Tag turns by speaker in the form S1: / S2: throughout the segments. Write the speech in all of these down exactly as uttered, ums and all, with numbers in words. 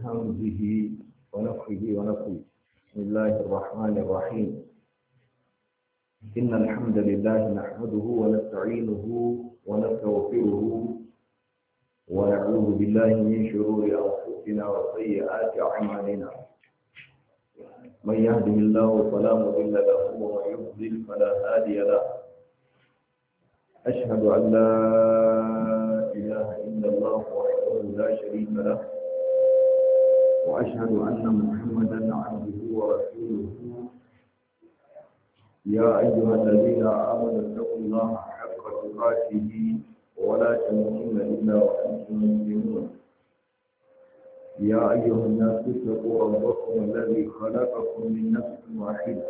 S1: همزه ونفخه ونفخه. بسم الله الرحمن الرحيم. إن الحمد لله نحمده ونستعينه ونستغفره ونعوذ بالله من شرور أنفسنا وسيئات أعمالنا. من يهده الله فلا مضل له ومن يضلل فلا هادي له. أشهد أن لا إله إلا الله وحده لا شريك له، وأشهد أن محمدا عبده ورسوله. يا أيها الذين آمنوا اتقوا الله حق تقاته ولا تموتن إلا وأنتم مسلمون. يا أيها الناس اتقوا ربكم الذي خلقكم من نفس واحدة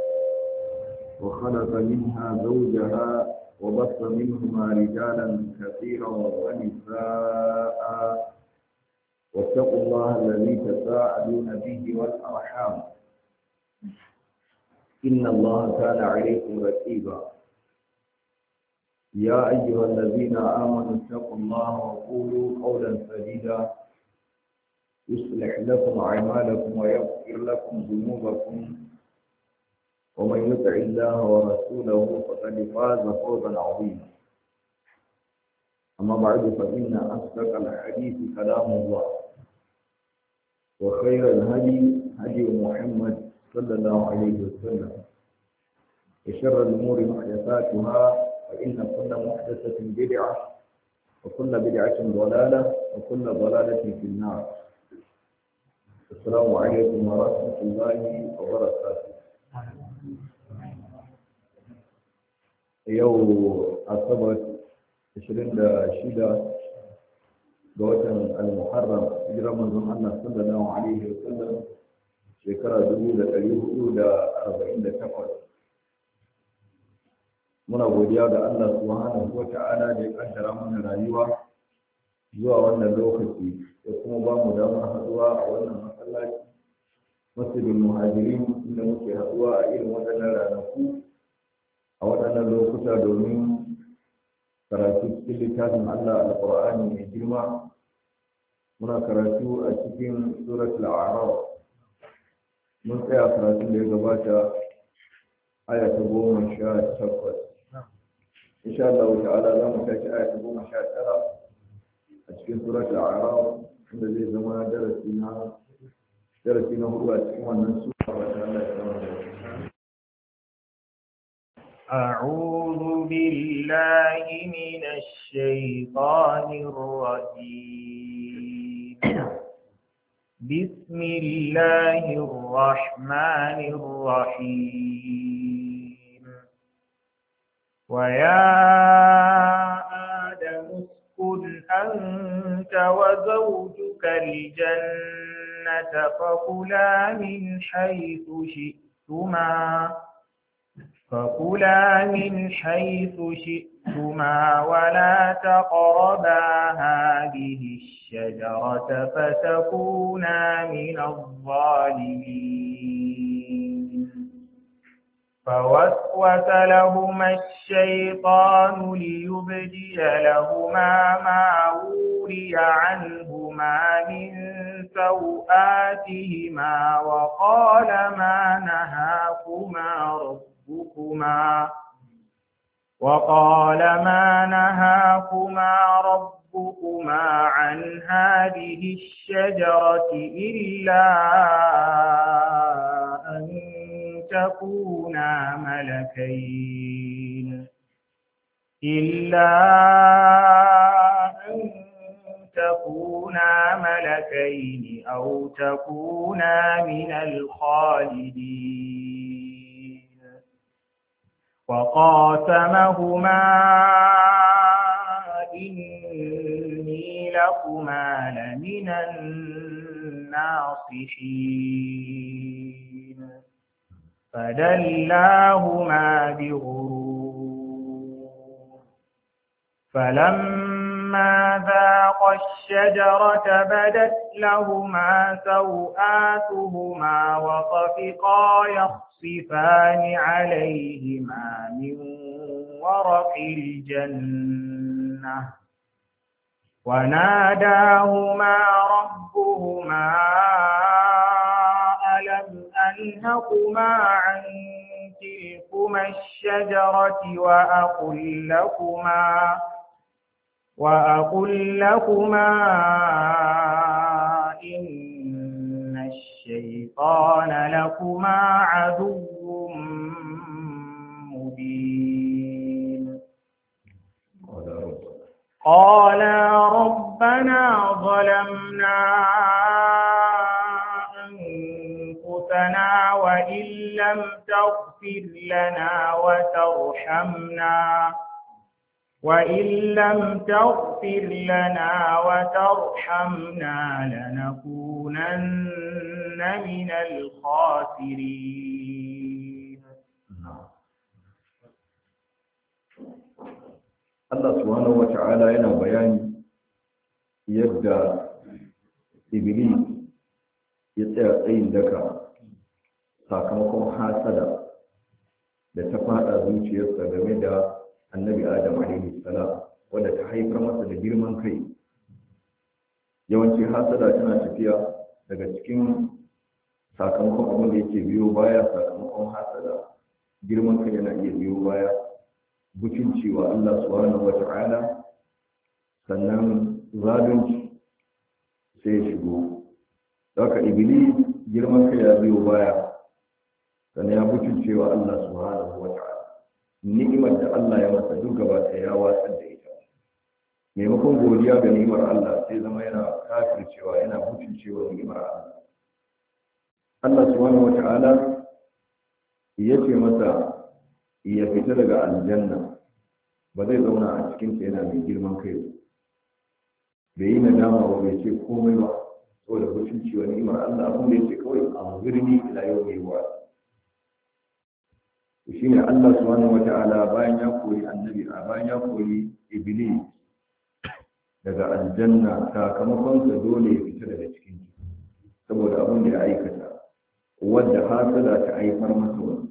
S1: وخلق منها زوجها وبث منهما رجالا كثيرا ونساء، واتقوا الله الذي تساءلون به والأرحام إن الله كان عليكم رقيبا. يا أيها الذين آمنوا اتقوا الله وقولوا قولا سديدا يصلح لكم أعمالكم ويغفر لكم ذنوبكم، ومن يطع الله ورسوله فقد فاز فوزا عظيما. أما بعد فإن أصدق الحديث كلام الله، وخير الهدي هدي محمد صلى الله عليه وسلم، وشر الأمور محدثاتها، فإن كل محدثة بدعة وكل بدعة ضلالة وكل ضلالة في النار. السلام عليكم ورحمة الله وبركاته. يوم السبت عشرين شدة بوتن المحرم هجرة من الله صلى الله عليه وسلم شكرا دولة اليهود أربعين تقل. muna godiya ga Allah subhanahu wa ta'ala da ya kaddara mana rayuwa zuwa wannan lokaci da kuma ba mu damar haduwa a wannan masallaci masjidul muhajirin, inda muke haduwa a irin waɗannan ranaku a waɗannan lokuta domin karatu cikin littafin Allah alqur'ani mai girma. muna karatu a cikin suratul a'raf. mun tsaya karatun da ya gabata aya ta goma sha takwas. insha Allah ta'ala za mu tashi aya ta goma sha tara a cikin suratul a'raf, inda zai zama darasi na darasi na hudu a cikin wannan sura. wa ta'ala ya zama da
S2: أعوذ بالله من الشيطان الرجيم. بسم الله الرحمن الرحيم. ويا آدم اسكن أنت وزوجك الجنة فكلا من حيث شئتما فكلا من حيث شئتما ولا تقربا هذه الشجرة فتكونا من الظالمين. فوسوس لهما الشيطان ليبدي لهما ما وري عنهما من سوآتهما وقال ما نهاكما ربكما وقال ما نهاكما ربكما عن هذه الشجرة إلا أن تكونا ملكين إلا أن تكونا ملكين أو تكونا من الخالدين. وقاسمهما إني لكما لمن الناصحين. فدلاهما بغرور فلما ذاقا الشجرة بدت لهما سوآتهما وطفقا يخصفان عليهما من ورق الجنة وناداهما ربهما ألم أنهكما عن تلكما الشجرة وأقل لكما وأقل لكما إن الشيطان لكما عدو مبين قالا ربنا ظلمنا أنفسنا وإن لم تغفر لنا وترحمنا وإن لم تغفر لنا وترحمنا لنكونن من الخاسرين.
S1: Allah subhanahu wa ta'ala yana bayani yadda Iblis ya tsaya tsayin daka sakamakon hasada da ta fada zuciyarsa game da annabi Adam alaihi salam wanda ta haifar masa da girman kai. Yawanci hasada tana tafiya daga cikin sakamakon abin da yake biyo baya. Sakamakon hasada girman kai yana iya biyo baya, butunci wa Allah subhanahu wa ta'ala, sannan zalunci sai ya shigo. Haka Iblis girman kai ya biyo baya, sannan ya butunce wa Allah subhanahu wa ta'ala. Ni'imar da Allah ya masa duk gaba ɗaya ya watsar da ita. Maimakon godiya ga ni'imar Allah sai zama yana kafircewa, yana butuncewa ni'imar Allah. Allah subhanahu wa ta'ala ya ce masa ya fita daga aljanna, ba zai zauna a cikinta yana mai girman kai, bai yi nadama ba, bai ce komai ba saboda butunci wa ni'imar Allah. Abin da ya ce kawai a birni ila yau mai wa shi ne Allah subhanahu wata'ala bayan ya koyi annabi a bayan ya koyi Iblis daga aljanna, sakamakonsa dole ya fita daga cikin saboda abin da ya aikata wadda hasada ta haifar masa wani.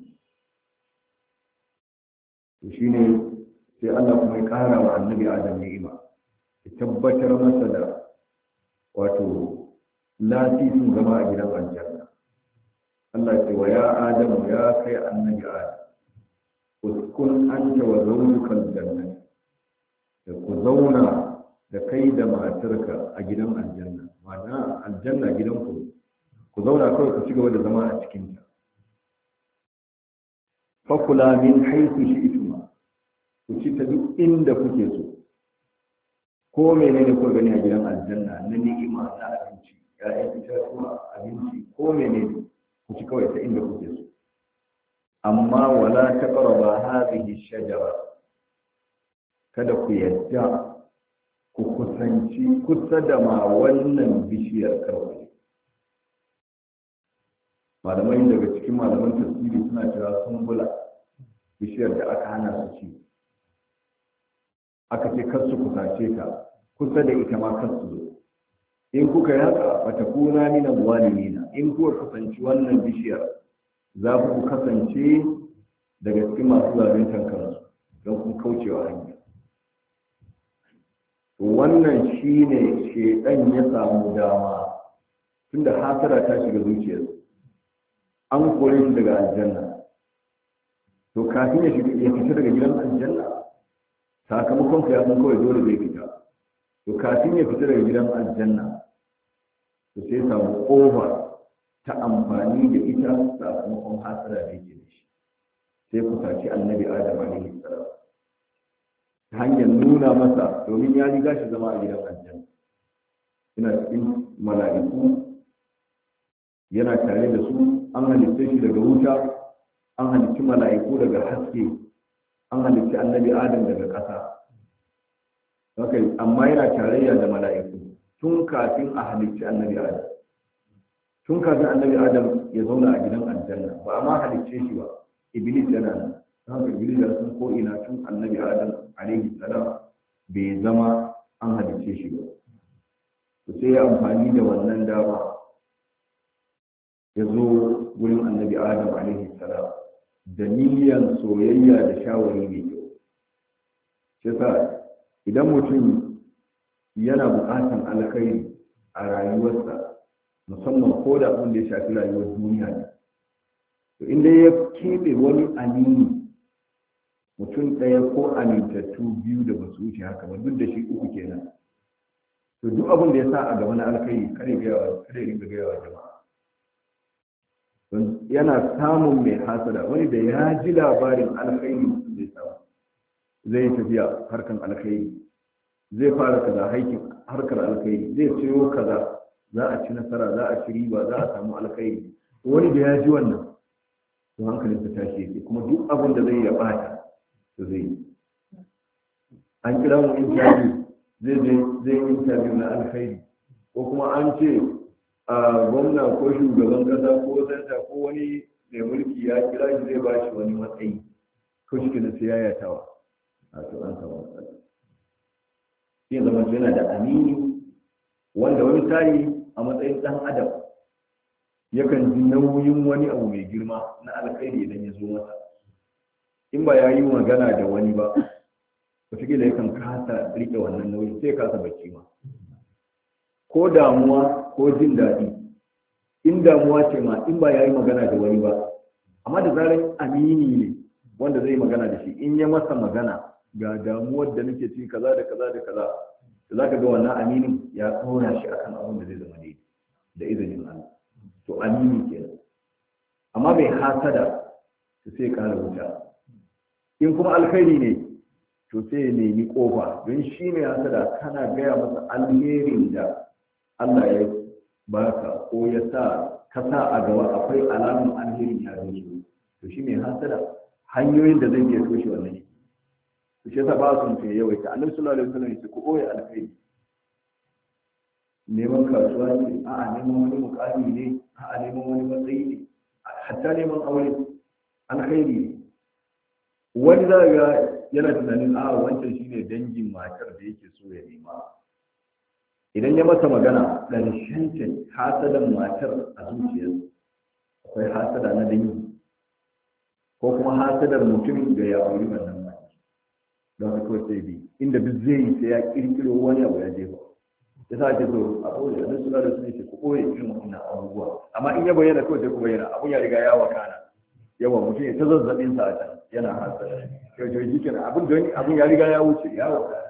S1: shi ne sai Allah kuma ya ƙara wa annabi Adam ni'ima, ya tabbatar masa da wato lasisin zama a gidan aljanna. Allah ya ce wa ya Adam, ya kai annabi Adam, uskun anta wa zawjuka aljanna, da ku zauna da kai da matarka a gidan aljanna. Ma'ana aljanna gidan ku ku zauna kawai ku ci gaba da zama a cikin ta. fakula min haythu shi'tum, ku ci ta duk inda kuke so. Ko menene ku gani a gidan aljanna na ni'ima na abinci, ya'yan itatuwa, abinci, ko menene ku ci kawai ta inda kuke so. Amma wala taqraba hadhihi shajara, kada ku yadda ku kusanci kusa da ma wannan bishiyar kawai. Malamai daga cikin malaman tafsiri suna cewa sumbula, bishiyar da aka hana su ci, aka ce kar su kusace ta, kusa da ita ma kar su zo. In kuka yi haka bata kuna minan walimina, in kuka kusanci wannan bishiyar za ku kasance daga cikin masu zaluntar kansu don kun kaucewa hanya. Wannan shine shedan ya samu dama, tunda hasara ta shiga zuciyarsa, an kore shi daga aljanna. To kafin ya shiga ya fita daga gidan aljanna, sakamakon ya san kawai dole zai fita. To kafin ya fita daga gidan aljanna, to sai samu kofa ta amfani da ita sakamakon hasara da yake da shi. Sai ku saci annabi Adam alaihi salam ta hanyar nuna masa, domin ya riga shi zama a gidan aljanna, yana cikin mala'iku, yana tare da su. An halitta shi daga wuta, an halitta mala'iku daga haske, an halitta annabi Adam daga ƙasa. Okay, amma yana tarayya da mala'iku tun kafin a halitta annabi Adam. Tun kafin annabi Adam ya zauna a gidan aljanna, ba a ma halitta shi ba. Iblis yana nan. Haka Iblis ya san ko ina tun annabi Adam alaihi salam bai zama an halitta shi ba. To sai ya amfani da wannan dama ya zo wurin annabi Adam alaihi salam da niyyar soyayya da shawari mai kyau. Shi sa idan mutum yana buƙatan alkhairi a rayuwarsa, musamman ko da abin da ya shafi rayuwar duniya ne, to inda ya keɓe wani amini mutum ɗaya ko amintattu biyu da basu wuce haka ba, duk da shi uku kenan, to duk abin da ya sa a gaba na alkhairi kare gayawa kare ringa gayawa jama'a. Don yana samun mai hasada, wani da ya ji labarin alkhairi zai samu, zai yi tafiya harkan alkhairi, zai fara kaza haikin harkar alkhairi, zai ciyo kaza, za a ci nasara, za a ci riba, za a samu alkhairi. Wani da ya ji wannan to hankalin ta tashi yake, kuma duk abin da zai ya bata to zai yi. An kira mu interview, zai je zai yi interview na alkhairi, ko kuma an ce a gwamna ko shugaban kasa ko santa ko wani mai mulki ya kira shi zai ba shi wani matsayi, ko shi kenan sai ya yatawa a to an samu matsala. Shi zama yana da amini wanda wani tari a matsayin ɗan adam yakan ji nauyin wani abu mai girma na alkhairi idan ya zo masa, in ba ya yi magana da wani ba wataƙila yakan kasa rike wannan nauyin, sai kasa bacci ma, ko damuwa ko jin daɗi. In damuwa ce ma in ba ya yi magana da wani ba, amma da zarar amini ne wanda zai magana da shi, in ya masa magana ga damuwar da nake ci kaza da kaza da kaza, da za ka ga wannan aminin ya tsora shi akan abin da zai zama ne da izinin Allah. To amini kenan. Amma bai hasada to sai kara wuta. In kuma alkhairi ne to sai ya nemi kofa, don shi ne hasada kana gaya masa alherin da Allah ya baka ko ya sa ka sa a gaba akwai alamun alherin ya zo su, to shi ne hasada hanyoyin da zai iya toshe wannan shi. To shi yasa ba su mutum yawaita. Annabi sallallahu alaihi wasallam ya ce ku koyi alkhairi. Neman kasuwa ne, a'a neman wani mukami ne, a'a neman wani matsayi ne, hatta neman aure alkhairi ne. Wani za ga yana tunanin a wancan shine dangin matar da yake so ya nema, idan ya masa magana ƙarshen ta hasadan matar a zuciyar akwai hasada na dangi, ko kuma hasadar mutumin da ya auri wannan matar, don haka kawai sai bi inda duk zai yi sai ya kirkiro wani abu ya jefa. Ya sa ake so a ɓoye, a suna da suna ce ku ɓoye irin wannan abubuwa, amma in ya bayyana kawai sai ku bayyana, abun ya riga ya wakana. Yawan mutum ya ta zazzabin sa a can yana hasada, yau shi kenan abin da abin ya riga ya wuce ya wakana.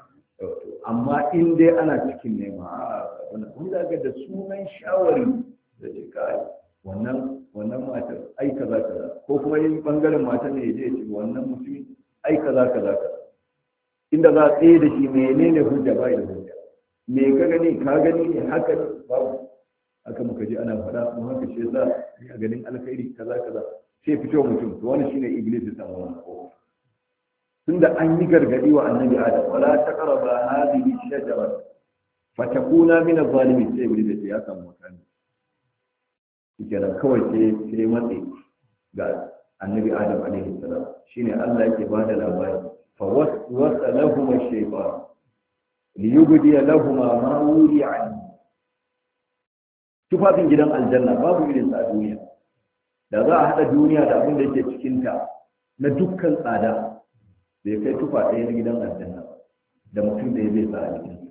S1: Amma in dai ana cikin nema a wani zaga da sunan shawari da ce kai wannan wannan matar ai kaza kaza, ko kuma yin bangaren matar ne ya je ce wannan mutum ai kaza kaza kaza, inda za a tsaye da shi menene hujja bai da hujja, me ka gani ka gani ne haka ne babu, haka muka ji ana faɗa mu haka shi yasa a ganin alkhairi kaza kaza, sai fito mutum to wani shine iblis ya samu wannan ko tunda an yi gargadi wa annabi adam wala taqraba hadhihi shajara fatakuna min adh-dhalimin, sai iblis ya samu makami kenan kawai sai sai matsi ga annabi adam alaihi salam. Shine Allah yake bada labari fa waswasa lahum ash-shaytan liyubdi lahum ma wuri'a anhu. Tufafin gidan aljanna babu irin sa a duniya, da za a hada duniya da abin da yake cikin ta na dukkan tsada bai kai tufa ɗaya na gidan aljanna da mutum da ya zai sa a jikin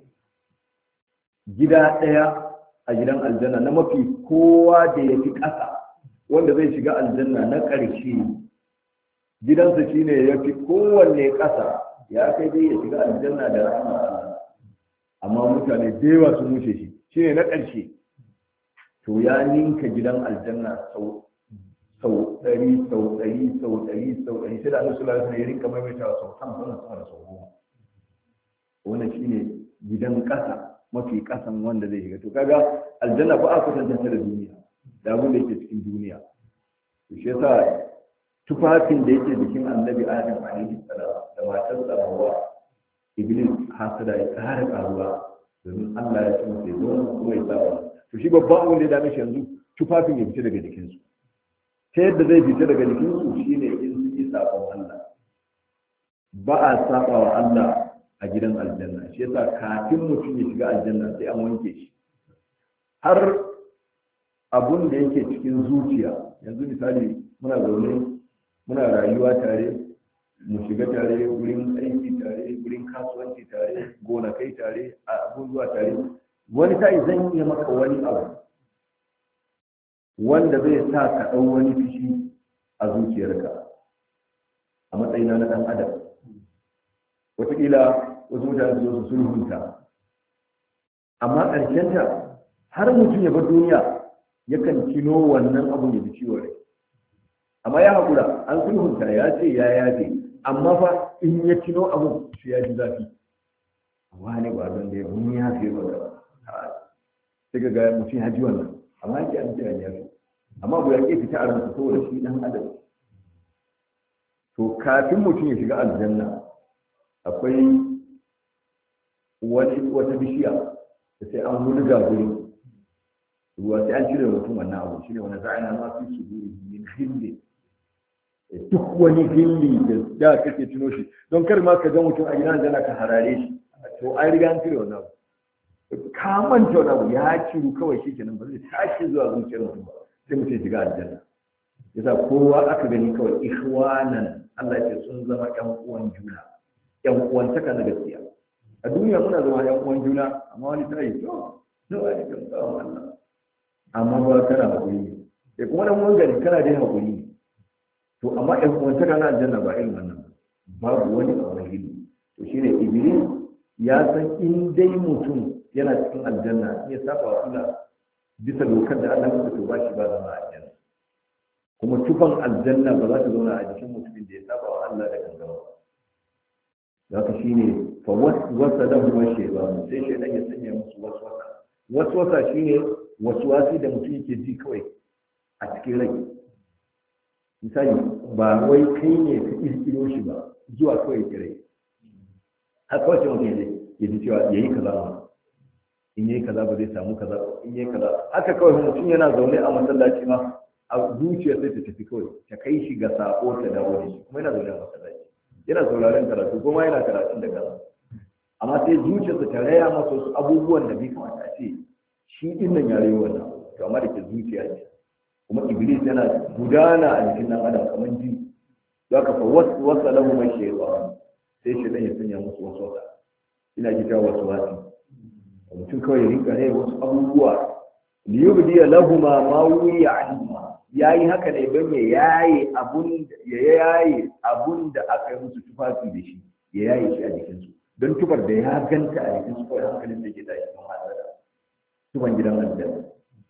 S1: gida ɗaya a gidan aljanna na mafi kowa da ya fi ƙasa wanda zai shiga aljanna na ƙarshe gidansa shine ya fi kowanne ƙasa, ya kai dai ya shiga aljanna da rahama Allah, amma mutane da yawa sun wuce shi shine na ƙarshe, to ya ninka gidan aljanna sau sau ɗari sau ɗari sau ɗari sau ɗari sai da annabi sallallahu alaihi wasallam ya rinka maimaitawa sau hamsin sama da sau goma. Wannan shine gidan ƙasa mafi ƙasan wanda zai shiga. To kaga aljanna ba a kwatanta ta da duniya da abin da yake cikin duniya. To shi yasa tufafin da yake jikin annabi Adam alaihi salam da matar sa Hawwa, iblis hasada ya ƙara ƙaruwa domin Allah ya ce masa zo kuma ya sa. To shi babban abin da ya dame shi yanzu tufafin ya fita daga jikinsu. Ta yadda zai fita daga jikinsu shi ne in su yi saƙon Allah. Ba a saɓa wa Allah a gidan aljanna, shi yasa kafin mutum ya shiga aljanna sai an wanke shi. Har abun da yake cikin zuciya, yanzu misali muna zaune muna rayuwa tare, mu shiga tare wurin aiki tare wurin kasuwanci tare gonakai tare abubuwa tare wani sai zan iya maka wani abu wanda zai sa ka ɗau wani fushi a zuciyarka a matsayina na ɗan adam wataƙila wasu mutane su su sulhunta amma ƙarshenta har mutum ya bar duniya yakan kino wannan abu ya ji ciwo rai amma ya haƙura an sulhunta ya ce ya yafe amma fa in ya kino abu shi ya ji zafi wani ba zan da ya mun yafe ba sai ga gaya mutum ya ji wannan amma yake an ce an yafe amma abu ya ke fita a ransa saboda shi ɗan adam to kafin mutum ya shiga aljanna akwai wani wata bishiya da sai an wulga guri ruwa sai an cire mutum wannan abu shine wani za'ina ma fi su guri min hilli duk wani hilli da da kake tuno shi don kar ma ka ga mutum a gidan aljanna ka harare shi to an riga an cire wannan abu ka manta wannan abu ya ciru kawai shi kenan ba zai tashi zuwa zuciyar mutum ba sai mutum shiga aljanna yasa kowa aka gani kawai ikhwanan Allah ya ce sun zama ƴan uwan juna ƴan uwan taka na gaskiya a duniya muna zama ƴan uwan juna amma wani ta yi to to wani kan tsawon Allah amma ba kana hakuri sai kuma dan uwan gari kana dai hakuri to amma ƴan uwan taka na aljanna ba irin wannan babu wani abu hili to shine iblis ya san in dai mutum yana cikin aljanna ya saba wa Allah bisa dokar da Allah ya to ba shi ba zama aljanna kuma tufan aljanna ba za ta zauna a jikin mutumin da ya saba wa Allah da gangan ba haka shine fa wasa da huwa shaytan sai shaytan ya sanya musu waswasa waswasa shine waswasi da mutum yake ji kawai a cikin rai misali ba wai kai ne ka kirkiro shi ba zuwa kawai kire haka wace mutum ya ji cewa yayi kaza ba in yayi kaza ba zai samu kaza in yayi kaza haka kawai mutum yana zaune a masallaci ma a zuciya sai ta tafi kawai ta kai shi ga sako ta dawo da shi kuma yana zaune a masallaci yana sauraron karatu kuma yana karatun da kaza amma sai zuciyarsa ta raya masa wasu abubuwan da bai kamata a ce shi din nan ya rayu wannan to amma da ke zuciya ce kuma iblis yana gudana a jikin dan adam kamar jini za ka fa wasu wasa lahu mai shaytan sai shaytan ya sanya musu wasu wasa ina ji ta wasu wasi mutum kawai ya rinka ne wasu abubuwa liyubdiya lahuma ma wuya anhuma yayi haka ne don ya yaye abun ya yaye abun da aka yi musu tufafi da shi ya yaye shi a jikin su don tufar da ya ganta a jikin su kawai hankalin da ke tashi don hasada tufan gidan aljanna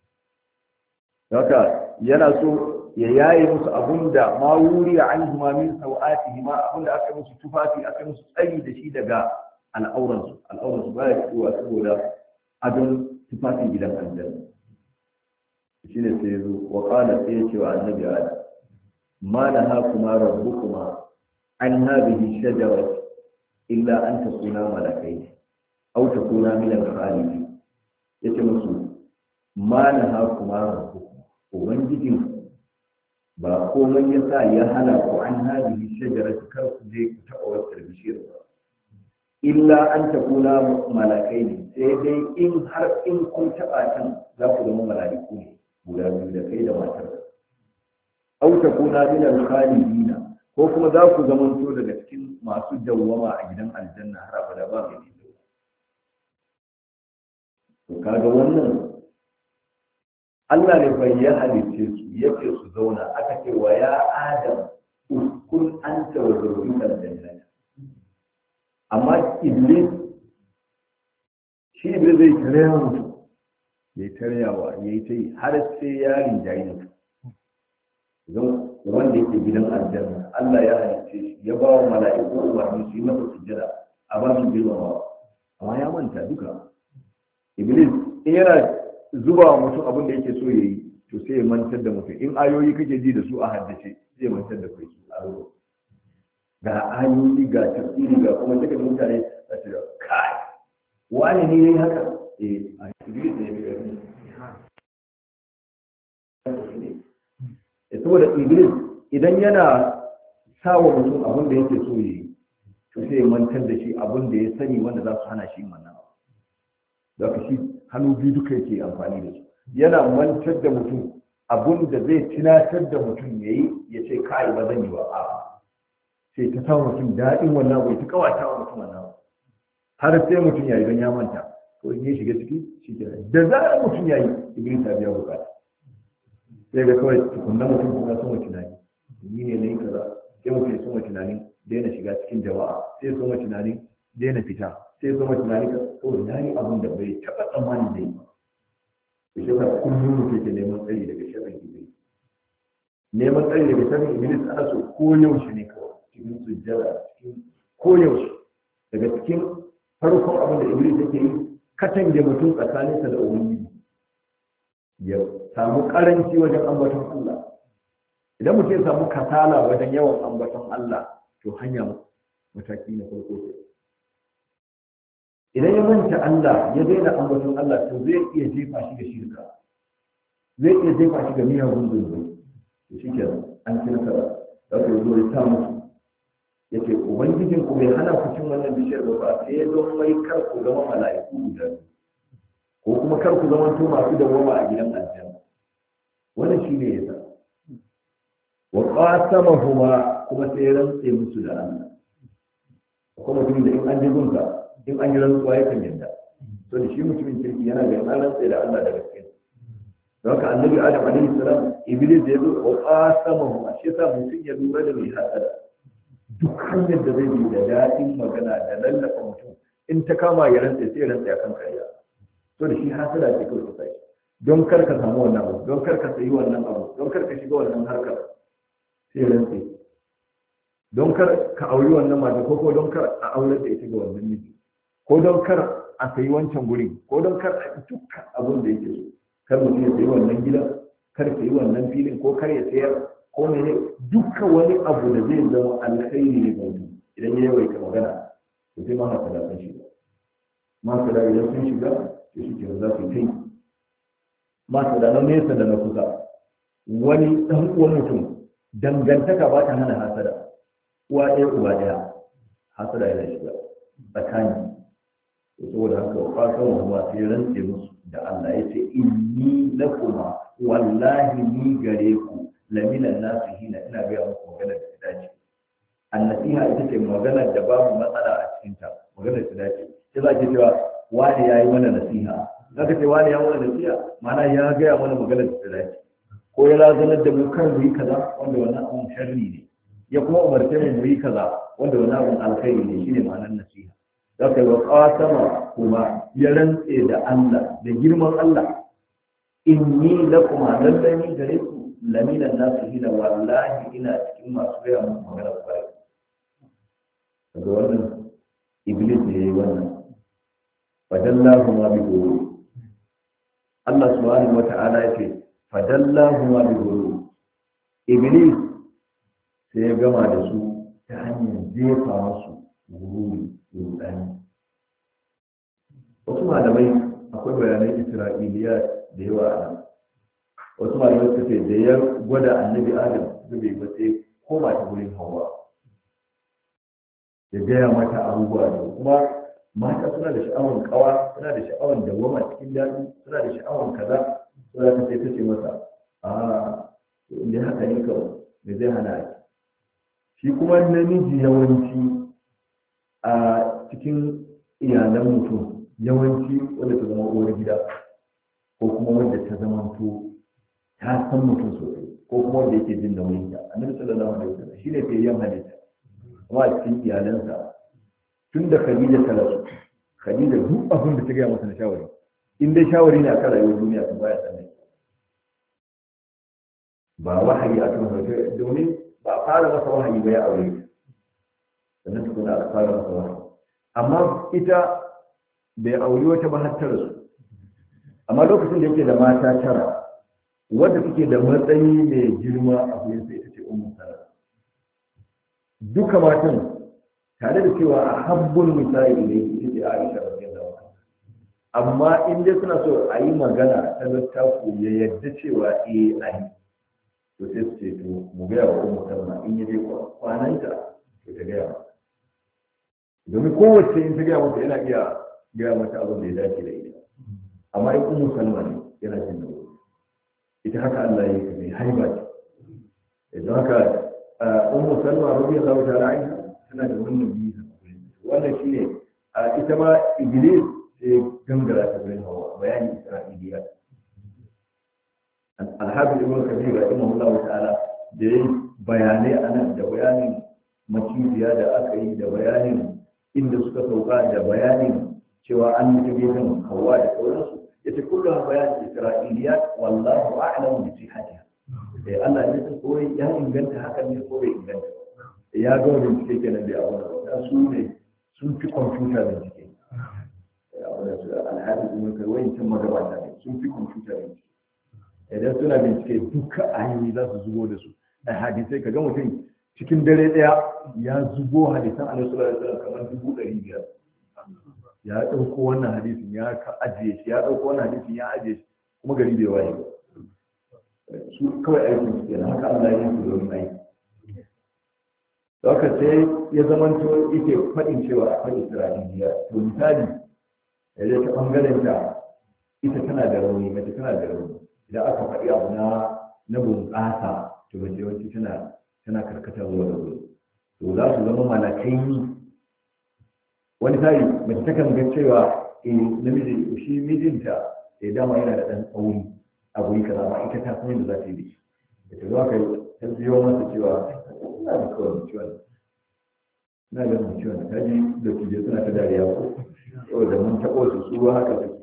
S1: haka yana so ya yaye musu abun da ma wuriya anhuma min sawatihima abun da aka yi musu tufafi aka yi musu tsari da shi daga al'auransu al'auransu ba ya fitowa saboda adon tufafin gidan aljanna shi ne sai zo wa qala sai ya ce wa annabi adam ma nahakuma rabbukuma an hadhihi shajara illa an takuna malakai aw takuna min al-khalidin yace musu ma nahakuma rabbukuma ubangijin ba komai yasa ya hana ku an hadhihi shajara kar ku je ku taɓa wata bishiyar ba illa an takuna malakai ne sai dai in har in kun taɓa can za ku zama mala'iku ne guda biyu da kai da matar au takuna min al-khalidina ko kuma za ku zama to daga cikin masu dawwama a gidan aljanna har abada ba mai fito to kaga wannan Allah ne bai ya halice su yake su zauna aka ce wa ya adam uskun anta wa zurriyatan jannah amma iblis shi iblis zai tare mutu ya taryawa ya yi ta yi har sai ya rinjaye mutu don wanda yake gidan aljanna Allah ya halice shi ya ba wa mala'iku umarni su yi masa sujjada a ba su girmamawa amma ya manta duka iblis in yana zuba wa mutum abin da yake so ya yi to sai ya mantar da mutum in ayoyi kake ji da su a haddace zai mantar da kai su a ruwa ga ayoyi ga tafsiri ga kuma cikin mutane a ce kai wani ne yayi haka eh a iblis ne ya yi eh saboda iblis idan yana sawa mutum abin da yake so yayi to sai ya mantar da shi abin da ya sani wanda za su hana shi wannan da ka shi hannu biyu duka yake amfani da su yana mantar da mutum abin da zai tunatar da mutum yayi ya ce kai ba zan yi ba a'a sai ta samu mutum daɗin wannan abu ta kawata wa mutum wannan abu har sai mutum ya yi don ya manta ko in ya shiga ciki shi ke da zarar mutum ya yi iblis ta biya bukata sai ga kawai tukunna mutum kuma sun wa tunani ni ne na yi kaza sai mutum ya soma tunanin daina shiga cikin jama'a sai ya soma tunanin daina fita sai ya soma tunanin ka kawai na yi abin da bai taɓa tsammanin da yi ba da shi ka kullum mutum ke neman tsari daga sharrin iblis neman tsari daga sharrin iblis ana so ko yaushe ne kawai cikin sujjada cikin ko yaushe daga cikin farkon abin da iblis yake yi katange mutum tsakaninsa da ubangiji ya samu karanci wajen ambaton Allah idan mutum ya samu kasala wajen yawan ambaton Allah to hanya mataki na farko ce idan ya manta Allah ya daina ambaton Allah to zai iya jefa shi ga shirka zai iya jefa shi ga miyagun zunubi to shi kenan an ci nasara da ku zo ya samu yace ubangijin ku bai hana ku cin wannan bishiyar ba sai ya zo mai kar ku zama mala'iku guda ko kuma kar ku zama to masu dawama a gidan aljanna wannan shine yasa wa qasamahuma kuma sai rantse musu da Allah kuma mutum da in an ji gunka in an yi rantsuwa yakan yadda to da shi mutumin kirki yana da an rantse da Allah da gaske don haka annabi Adam alaihi salam iblis ya zo wa qasamahuma shi yasa mutum ya lura da mai hasada duk hanyar da zai bi da daɗin magana da lallafa mutum in ta kama ya rantse sai ya rantse akan karya to da shi hasada ce kawai sai don kar ka samu wannan abu don kar ka sayi wannan abu don kar ka shiga wannan harkar sai ya rantse don kar ka auri wannan mata ko ko don kar a aure da ita ga wannan miji ko don kar a sayi wancan gurin ko don kar a dukkan abin da yake so kar mutum ya sayi wannan gidan kar ka yi wannan filin ko kar ya sayar ko mene dukkan wani abu da zai zama alkhairi ne ga mutum idan ya yawaita magana to sai ma haka da sun shiga ma ka da idan sun shiga to shi ke za su kai ma ka da na nesa da na kusa wani dan uwan mutum dangantaka ba ta hana hasada uwa ɗaya uba ɗaya hasada yana shiga tsakani saboda haka wa fasan wa sai rantse musu da Allah ya ce inni lakuma wallahi ni gare ku laminan nasihina ina ga muku magana da ta dace annasiha ita ce magana da babu matsala a cikin ta magana da ta dace sai za ki cewa wani yayi mana nasiha zaka ce wani ya mana nasiha mana ya ga mana magana da ta dace ko ya lazanar da mu kan mu yi kaza wanda wannan abun sharri ne ya kuma umarce mu mu yi kaza wanda wannan abun alkhairi ne shine ma'anar nasiha zaka yi wa qasama kuma ya rantse da Allah da girman Allah inni lakuma lallani gare ku laminan nasihina wallahi ina cikin masu gaya muku magana kwarai daga wannan iblis ne yayi wannan fadallahu ma bi ghurur Allah subhanahu wata'ala yake fadallahu ma bi ghurur iblis sai ya gama da su ta hanyar jefa musu gururi rudani wasu malamai akwai bayanan isra'iliya da yawa a nan wasu malamai suka ce da ya gwada annabi adam zube ba sai koma ta gurin hawa ya gaya mata abubuwa da kuma mata suna da sha'awar kawa suna da sha'awar dawama cikin daɗi suna da sha'awar kaza suna ta sai ta ce masa a inda haka ne kawai me zai hana shi kuma namiji yawanci a cikin iyalan mutum yawanci wanda ta zama uwar gida ko kuma wanda ta zama to ta san mutum sosai ko kuma wanda yake jin nauyin ta annabi sallallahu alaihi wasallam shine ke yin halitta kuma a cikin iyalansa tun da Khadija ta rasu Khadija duk abin da ta gaya masa na shawari in dai shawari ne akan rayuwar duniya to baya sanin ba wahayi a kan hoto domin ba a fara masa wahayi ba ya aure sannan tukuna aka fara masa wahayi amma ita bai auri wata ba har ta rasu amma lokacin da yake da mata tara wadda take da matsayi mai girma a gurin sai ita ce ummu salama duka matan tare da cewa a habbul misali ne ita ce Aisha radiyallahu anha amma in dai suna so a yi magana ta littafi ya yadda cewa eh ai to sai su ce to mu ga wa ummu salama in yaje kwananta to ta ga yawa domin kowace in ta ga mata yana iya ga mata abin da ya dace da ita amma in ummu salama ne yana jin da ita haka Allah ya yi mai haiba ce idan haka ummu salma radiyallahu ta'ala anha tana da wannan biza wannan shine ita ma iblis sai gangara ta gurin hawa bayani isra'iliya al-hafiz ibn kathir rahimahullahu ta'ala da yayi bayanai anan da bayanin maciziya da aka yi da bayanin inda suka sauka da bayanin cewa an yi tabi'in hawa da sauransu yace kullu bayan isra'iliyat wallahu a'lamu bi sihhatiha eh Allah ne san ko ya inganta hakan ne ko bai inganta ya ga bincike kenan da abu da su ne sun fi kwamfuta bincike ya wanda su al'adu mun kai wani tun magabata ne sun fi kwamfuta bincike idan suna bincike duka ayoyi za su zubo da su a hadisai ka ga mutum cikin dare daya ya zubo hadisan Annabi sallallahu alaihi wasallam kamar dubu ɗari biyar ya ɗauko wannan hadisin ya ka ajiye shi ya ɗauko wannan hadisin ya ajiye shi kuma gari bai waye ba su kawai aikin su kenan haka Allah ya yi su domin aiki da haka sai ya zamanto yake faɗin cewa akwai Isra'iliya to misali yanzu ta ɓangaren ta ita tana da rauni mace tana da rauni idan aka faɗi abu na na bunƙasa to mace yawanci tana tana karkata zuwa da wuri to za su zama malakai wani tari mace takan ga cewa eh namiji shi mijinta eh dama yana da dan tsauri a guri kaza amma ita ta san yadda za ta yi da shi ita zo ka ta biyo masa cewa ina da kawai ciwon ina da ciwon ta ji da kuje suna ta dariya ko saboda mun taɓo su su haka su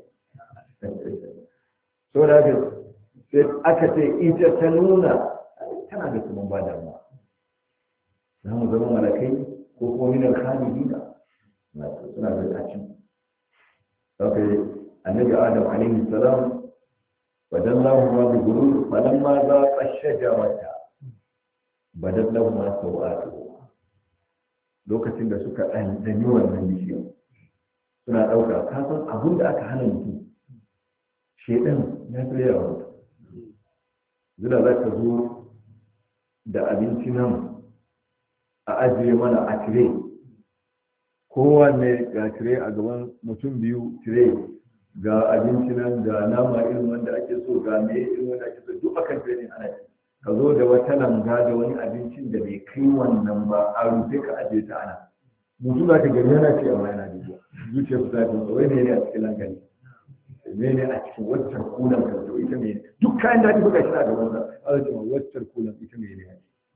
S1: so da haka sai aka ce ita ta nuna tana da kuma ba damuwa za mu zama malakai ko kuma minar khalidina suna da taci okay annabi adam alaihi salam badallahu ma bi gurur falamma za qashajarata badallahu ma sawatu lokacin da suka ɗanɗani wannan bishiya suna ɗauka kasan abin da aka hana mutum shedan ya fi yawa zira za ka zo da abinci nan a ajiye mana a tire kowanne ga tire a gaban mutum biyu tire ga abinci nan ga nama irin wanda ake so ga me irin wanda ake so duk akan tire ne ana ci ka zo da wata langa da wani abincin da bai kai wannan ba a rufe ka ajiye ta ana mutum za ka gani yana ce amma yana da zuciya su zafi wai ne a cikin langani ne ne a cikin waccar kulan ka to ita ne duk kayan da ake buga shi a gaban sa a ce waccar kulan ita ne ne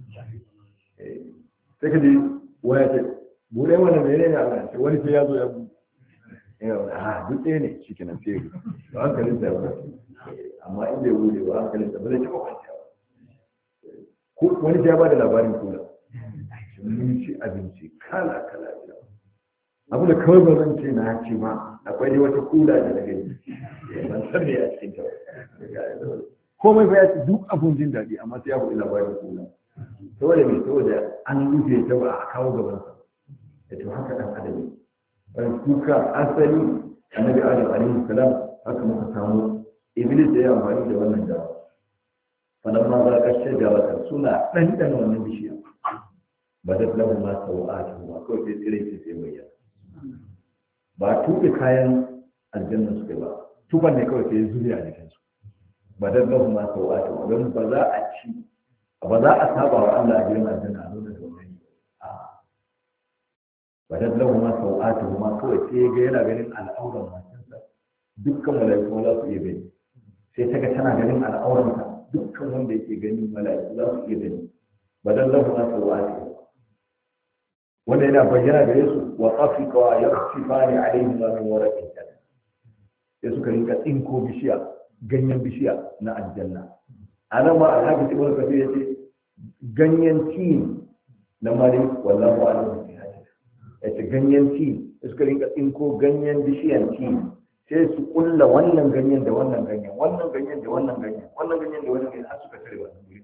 S1: sai ka ji waya ce bude wannan mene ne a ce wani sai ya zo ya bu a duk ɗaya ne shi kenan sai ba hankalin sa ba amma in bai bude ba hankalin sa ba zai taɓa kwanciya ba wani sai ya ba da labarin kula mun ci abinci kala kala abu da kawai ba zan ce na ci ba akwai dai wata kula da na gani ban san me a cikin ta komai fa ya ci duk abun jin daɗi amma sai ya faɗi labarin kula saboda me saboda an rufe ta ba a kawo gaban sa da to haka dan adam ne kuka asali annabi adam alaihi salam haka muka samu iblis da ya amfani da wannan da falamma za ka shajara suna ɗanɗana wannan bishiya badat lahu ma sawatu ma kawai sai tsire ce sai bayyana ba tuɓe kayan aljanna suka ba tuban ne kawai sai zuri a jikinsu badat lahu ma sawatu ma don ba za a ci ba za a saba wa Allah a gidan aljanna a nuna da wani a badat lahu ma sawatu ma kawai sai ga yana ganin al'auran matansa dukkan mala'iku za su iya gani sai ta ga tana ganin al'auranta dukkan wanda yake gani mala'iku za su iya gani badat lahu ma sawatu wanda yana bayyana gare su wa afika wa yakhsifani alayhi ma min waraqin janna sai suka rinka tsinko bishiya ganyen bishiya na aljanna anan ma alhaji ibn kathir yace ganyen tin na mali wallahu a'lam bi hadith yace ganyen tin suka rinka tsinko ganyen bishiyan tin sai su kulla wannan ganyen da wannan ganyen wannan ganyen da wannan ganyen wannan ganyen da wannan ganyen har suka tare wannan gurin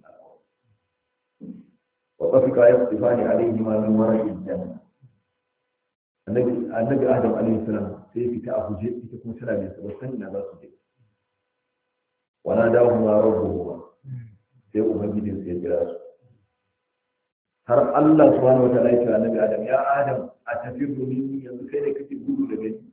S1: وطفق يقطفان عليهما من ورق الجنة النبي النبي آدم عليه السلام في كتابه جئ تكون سلامة وسنة لا تجئ وناداهما ربهما في أمجد في جلاس har Allah subhanahu wataala ya ce annabi Adam ya Adam atafirru minni yanzu kai ne kake gudu da gani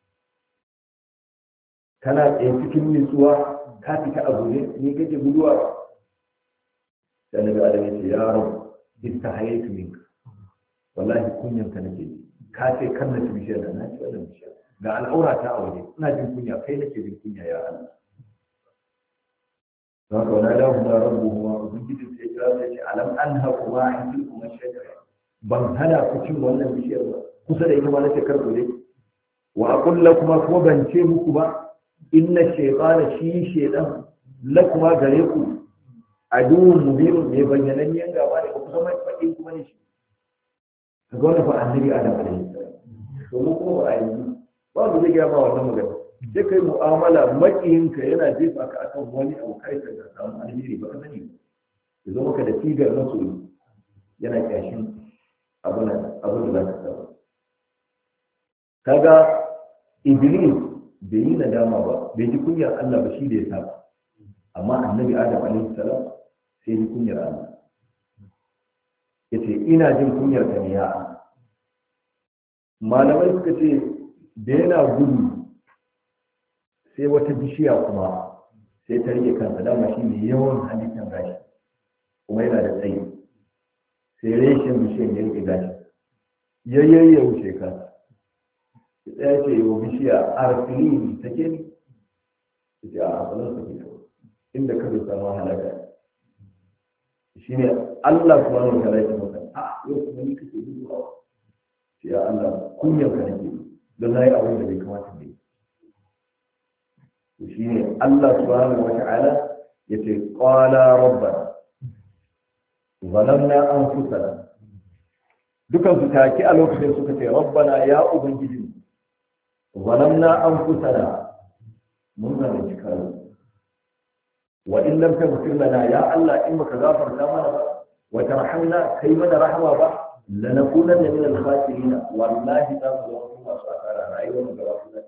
S1: kana tsaye cikin nutsuwa ka fita a guje ni kake guduwa sai annabi Adam ya ce ya Rabb istahayaitu minka wallahi kunyan ka nake ka ce kan na ci bishiyar da na ci wannan bishiyar ga al'aura ta a waje ina jin kunya kai nake jin kunya ya Allah don haka wani lahu ma rabu kuma ubangiji sai kira sai ce alam an haku ma an fi kuma shekara ban hana ku cin wannan bishiyar ba kusa da ita ma nake karɓo dai wa aqul kuma kuma ban ce muku ba inna shaytana shi shaytan lakuma gare ku aduwwun mubinun mai bayyanannen gaba ne kusa mai faɗin kuma ne shi kaga wannan fa annabi adam alaihi salam to mu kuma ba a yi ba mu zai gaya ma wannan magana sai kai mu'amala makiyinka yana jefa ka akan wani abu kai ka samu alheri ba ka sani ya zo maka da sigar masoyi yana kyashin abin abin da za ka samu kaga iblis bai yi nadama ba bai ji kunyar Allah ba shi da ya saba amma annabi adam alaihi salam sai ji kunyar Allah yace ina jin kunyar ka ne ya Allah malamai suka ce da yana gudu sai wata bishiya kuma sai ta rike kansa dama shi ne yawan halittar gashi kuma yana da tsayi sai reshen bishiyar ya rike gashi yayyayi ya wuce ka ya ce yau bishiya arfini take ne ta ce a asalin sa fito inda ka zo samu halaka shi ne Allah kuma ne ka rage maka a yau kuma ni kake guduwa sai ya Allah kunyar ka nake don na yi abin da bai kamata ne shi ne Allah subhanahu wa ta'ala ya ce qala rabbana zalamna anfusana dukan su take a lokacin suka ce rabbana ya ubangiji zalamna anfusana mun na da cikar wa in lam taghfir lana ya Allah in baka gafarta mana ba wa tarhamna kai mana rahama ba lanakunanna min al-khasirin wallahi za mu zama masu asara rayuwar mu gaba ɗaya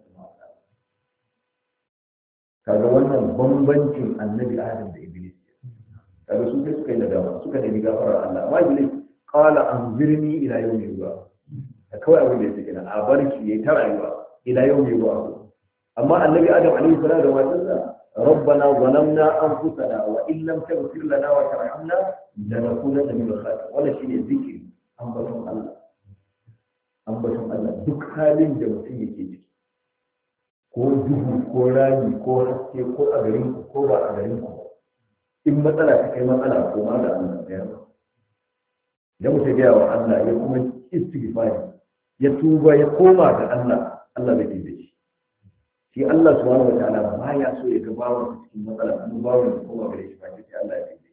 S1: kaga wannan bambancin annabi adam da iblis kaga su sai suka yi nadama suka nemi gafarar Allah amma iblis qala anzirni ila yawmi yub'a kawai abin da yake kenan a bar shi yayi ta rayuwa ila yawmi yub'a amma annabi adam alaihi salatu wa sallam ربنا ظلمنا انفسنا وان لم تغفر لنا وترحمنا لنكونن من الخاسرين ولا شيء ذكر ambaton Allah ambaton Allah duk halin da mutum yake ciki ko duhu ko rami ko haske ko a garin ku ko ba a garin ku in matsala ta kai matsala ko ma da Allah ya ba idan mutum ya wa Allah ya kuma istighfar ya tuba ya koma ga Allah Allah bai tibe shi shi Allah subhanahu wa ta'ala ba ya so ya ga bawon cikin matsala kuma bawon ya koma gare shi ba sai Allah ya tibe shi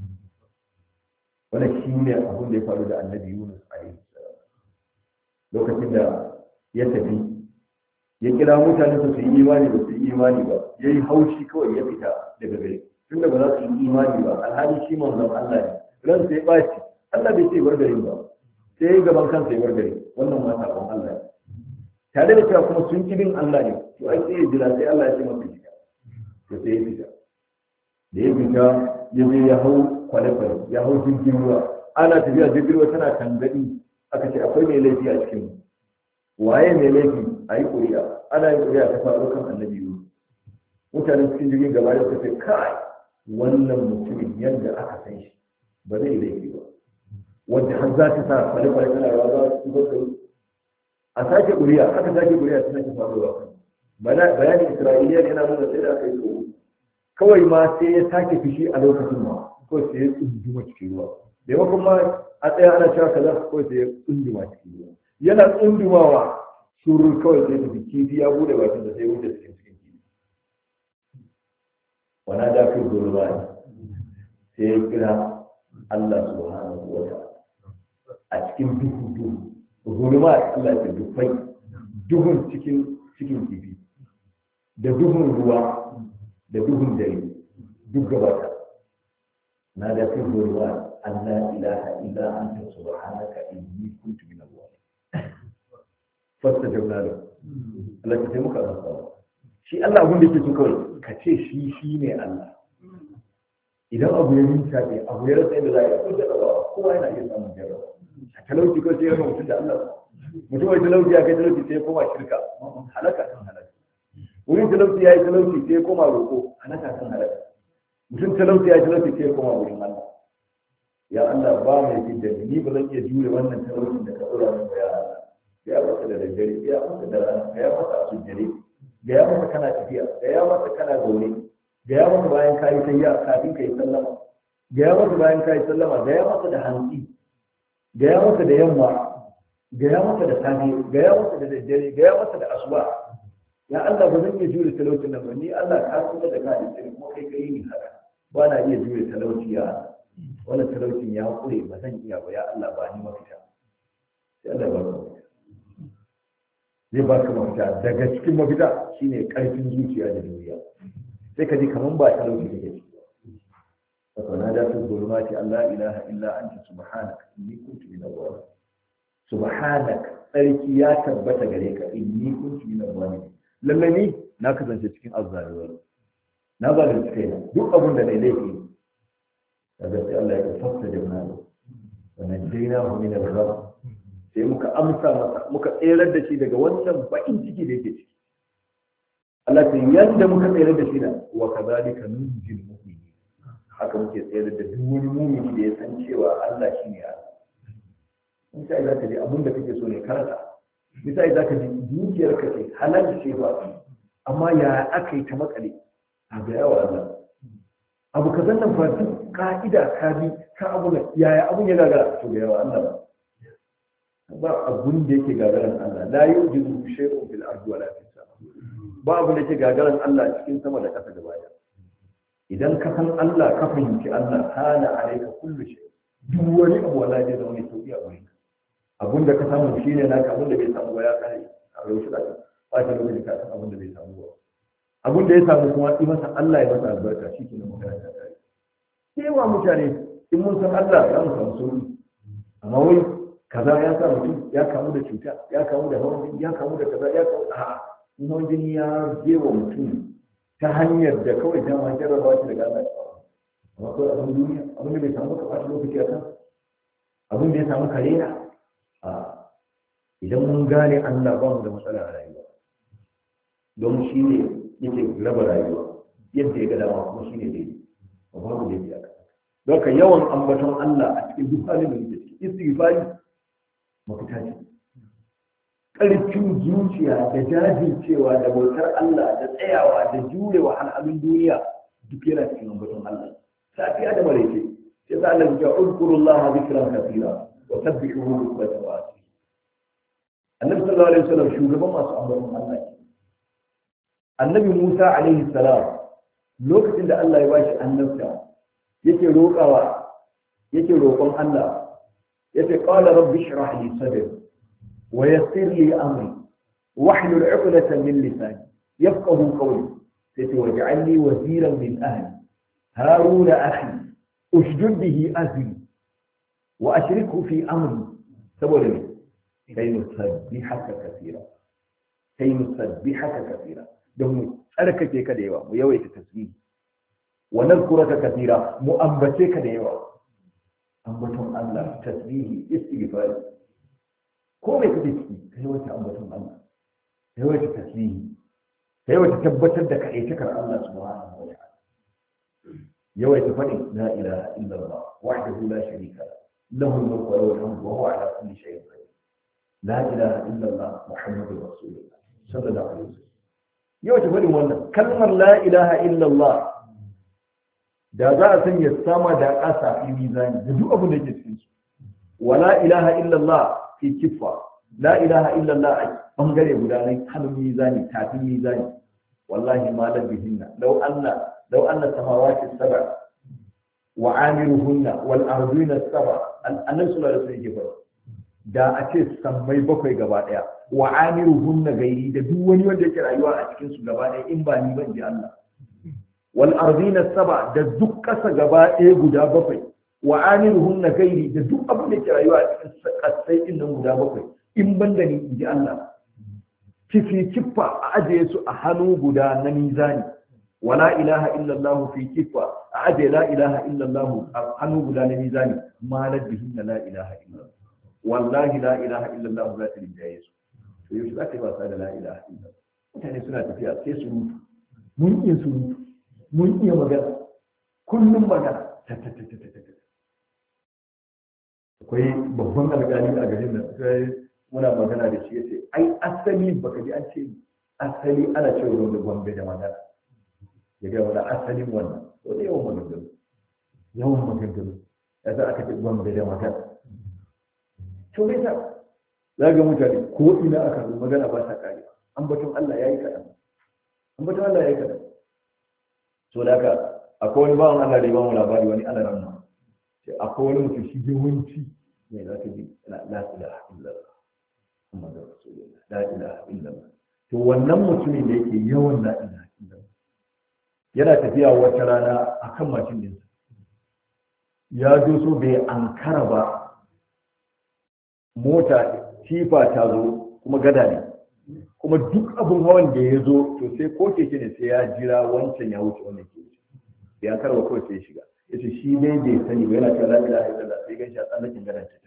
S1: wannan shi ne abin da ya faru da annabi Yunus alaihi salam lokacin da ya tafi ya kira mutane su yi imani ba su yi imani ba ya yi haushi kawai ya fita daga gari tunda ba za su yi imani ba alhali shi manzon Allah ne ran sai ɓaci Allah bai ce bar garin ba sai ya gaban kansa ya bar gari wannan ma sabon Allah ne tare da cewa kuma sun bin Allah ne to ai sai ya jira sai Allah ya ce masa fita to sai ya fita da ya fita ya je ya hau kwale-kwale ya hau jirgin ruwa ana tafiya jirgin ruwa tana tangadi aka ce akwai mai laifi a cikin waye mai laifi a yi ƙuri'a ana yin ƙuri'a ta faɗo kan annabi yau mutanen cikin jirgin gaba da suka ce kai wannan mutumin yadda aka san shi ba zai laifi ba wanda har za ta sa kwale-kwale tana rawa za su zubar da a sake ƙuri'a aka sake ƙuri'a ta sake faɗowa kan bayanin isra'iliya yana nuna sai da aka yi tsoro kawai ma sai ya sake fushi a lokacin ma ko sai ya tsunduma cikin ruwa da yawa kuma a tsaya ana cewa kaza ko sai ya tsunduma cikin ruwa yana tsundumawa surur kawai sai tafi kifi ya bude bakin da sai wuce cikin cikin kifi wana da fi zulma sai ya kira Allah subhanahu wa ta'ala a cikin duhu duhu zulma Allah ya dufai duhun cikin cikin kifi da duhun ruwa da duhun dare duk gabata na da fi ruwa Allah ilaha illa anta subhanaka inni kuntu min al-zalimin fasta jawlalo Allah ka taimaka masa shi Allah abin da yake so kawai ka ce shi shine Allah idan abu ya rinta ne abu ya rasa yadda za a yi da rawa kowa yana iya samun jarrawa a talauci ko sai ya mutum da Allah mutum wai talauci ya kai talauci sai ya koma shirka halaka kan halaka wurin talauci ya yi talauci sai ya koma roƙo halaka kan halaka mutum talauci ya yi talauci sai ya koma wurin Allah ya Allah ba mai fidda ni ni ba zan iya jure wannan talaucin da ka dora min ba ya Allah ga ya masa da daddare ga ya masa da rana ga ya masa a sujjare ga ya masa kana tafiya ga ya masa kana zaune ga ya masa bayan kayi tayya kafin ka yi sallama ga ya masa bayan kayi sallama ga ya masa da hantsi ga ya masa da yamma ga ya masa da safe ga ya masa da daddare ga ya masa da asuba ya Allah ba zan iya jure talaucin nan ba ni Allah ka san da ka yi kuma kai kai ni haka ba na iya jure talauci ya wannan talaucin ya kure ba zan iya ba ya Allah ba ni mafita sai Allah ba ka zai ba ka mafita daga cikin mafita shine karfin zuciya da duniya sai ka ji kaman ba talauci kake ciki wato na da su gurmati Allah ilaha illa anta subhanaka inni kuntu minaz zalimin subhanaka tsarki ya tabbata gare ka inni kuntu minaz zalimin lalle ni na kasance cikin azzalimi na zalunci kaina duk abin da nayi laifi daga sai Allah ya fassa da mana wa najaynahu min al-gham sai muka amsa masa muka tsere da shi daga wannan bakin ciki da yake ciki Allah sai yanda muka tsere da shi da wa kadhalika nunjil mu'minin haka muke tsere da duk wani mu'mini da ya san cewa Allah shine Allah misali zaka ji abin da kake so ne karanta misali zaka ji dukiyar ka ce halal ce ba amma ya aka yi ta makale a ga yawa Allah abu ka zannan fa duk ka'ida ka bi ka abu ne yaya abun ya gagara to ga yawa Allah ba abun da yake gagaran Allah la yujidu shay'un fil ardi wala fis sama ba abun da yake gagaran Allah cikin sama da ƙasa da baya idan ka san Allah ka fahimci Allah kana alayka kullu shay duk wani abu wala da zama mai sauki a wurin abun da ka samu shine naka abun da bai samu ba ya kare a rayuwar da ba ta lokaci ka san abun da bai samu ba abun da ya samu kuma yi masa Allah ya masa albarka shi ke nan magana ta tare yawa mutane in mun san Allah za mu samu sauki amma wai kaza ya sa mutum ya kamu da cuta ya kamu da hawan jini ya kamu da kaza ya kamu a hawan jini ya je wa mutum ta hanyar da kawai dama jarraba shi daga Allah amma kawai abin duniya abin da bai samu ka ɓata lokaci a kan abin da ya samu karena a idan mun gane Allah ba mu da matsala a rayuwa don shi ne yake raba rayuwa yadda ya ga dama kuma shi ne daidai ba babu daidai a kan don ka yawan ambaton Allah a cikin duk halin da yake ciki istighfari mafita ce ƙarfin zuciya da jajircewa da bautar Allah da tsayawa da jurewa al'amin duniya duk yana cikin ambaton Allah safiya da maraice sai za Allah ya uzkurullaha zikran kathira wa sabbihuhu bukratan wa asila annabi sallallahu alaihi wasallam shugaban masu ambaton Allah annabi Musa alaihi salam lokacin da Allah ya bashi annabta yake roƙawa yake roƙon Allah yace qala rabbi shrah li sadri wa yassir li amri wahlul 'uqdatan min lisani yafqahu qawli sai waj'alni waziran min ahli haruna akhi ushdud bihi azri wa ashrikhu fi amri saboda ne kai nusabbihaka kathira kai nusabbihaka kathira don mu tsarkake ka da yawa mu yawaita tasbihi wa nadhkuraka kathira mu ambace ka da yawa ambaton Allah tasbihi istighfar ko mai kake ciki kai wata ambaton Allah kai wata tasbihi kai wata tabbatar da kaɗaitakar Allah subhanahu wa ta'ala yawaita faɗin la ilaha illallah wahdahu la sharika lahu al-mulku wa lahu al-hamdu wa huwa ala kulli shay'in qadir la ilaha illallah muhammadur rasulullah sallallahu alaihi wasallam yawaita faɗin wannan kalmar la ilaha illallah da za a sanya sama da ƙasa fi mizani da duk abin da yake cikin su wa la ilaha illallah fi kifa la ilaha illallah a bangare guda ne hannun mizani tafi mizani wallahi ma la bihinna law anna law anna samawati sab'a wa amiruhunna wal ardina sab'a annabi sallallahu alaihi wasallam da a ce sammai bakwai gaba daya wa amiruhunna gairi da duk wani wanda yake rayuwa a cikin su gaba daya in ba ni ban ji Allah wal ardina saba da duk kasa gaba ɗaya guda bakwai wa amiruhunna gairi da duk abin da ke rayuwa a cikin kasai din nan guda bakwai in ban da ni in ji Allah kifi kifa a ajiye su a hannu guda na mizani wala ilaha illallah fi kifa a ajiye la ilaha illallah a hannu guda na mizani malar bihin la ilaha illallah wallahi la ilaha illallah za ta rinjaye su to yau za ta yi wasa da la ilaha illallah mutane suna tafiya sai su mutu mun iya su mutu mun iya magana kullum magana akwai babban alƙali a garin nan sai muna magana da shi yace ai asali baka ji an ce asali ana cewa wanda gombe da magana ya ga wani asalin wannan to da yawan maganganu yawan maganganu ya za aka ce gombe da magana to me yasa za ga mutane ko ina aka zo magana ba ta kare ambaton Allah yayi kaɗan ambaton Allah yayi kaɗan to da haka akwai wani bawan Allah da ya ba mu labari wani ana ramma sai akwai wani mutum shi yawanci ne za ka ji la ilaha illallah Muhammadur Rasulullah la ilaha illallah to wannan mutumin da yake yawan la ilaha illallah yana tafiya wata rana akan mashin din ya zo so bai ankara ba mota tifa ta zo kuma gada ne kuma duk abin hawan da ya zo to sai ko keke ne sai ya jira wancan ya wuce wannan ke wuce bai ankara ba kawai sai ya shiga yace shi dai bai sani ba yana cewa la ilaha illallah sai gan shi a tsallakin gadan ta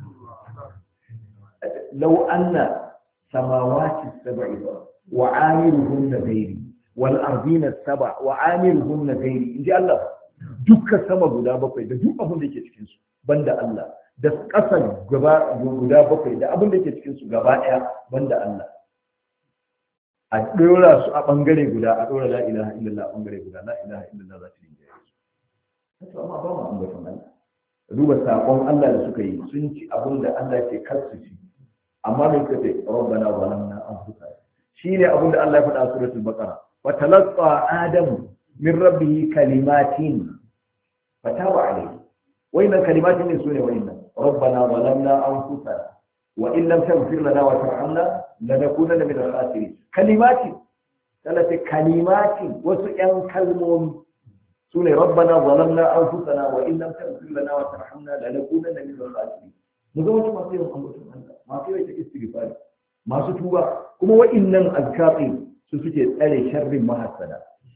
S1: law anna samawati sab'i wa amiruhunna ghairi wal ardina sab'a wa amiruhunna ghairi inji Allah dukkan sama guda bakwai da duk abin da yake cikin su banda Allah da ƙasa gaba guda bakwai da abin da yake cikin su gaba ɗaya banda Allah a ɗora su a ɓangare guda a ɗora la ilaha illallah a ɓangare guda la ilaha illallah za ta yi to amma ba mu ambaton Allah duba sakon Allah da suka yi sun ci abin da Allah ke kar su ci amma me suka ce rabbana zalamna anfusana shine abin da Allah ya faɗa a suratul baqara wa talaqa adamu min rabbihi kalimatin fataba alayhi wa inna kalimatin min sunni wa inna rabbana zalamna anfusana wa in lam taghfir lana wa tarhamna lanakunanna min al-khasirin kalimatin talati kalimatin wasu yan kalmomi سنة ربنا ظلمنا أنفسنا وإن لم تغفر لنا وترحمنا لنكونن من الخاسرين مزوج ما فيه أمرهم الله ما فيه استغفار ما ستوبة كما وإن أذكار سوسيت أي شر ما حسنا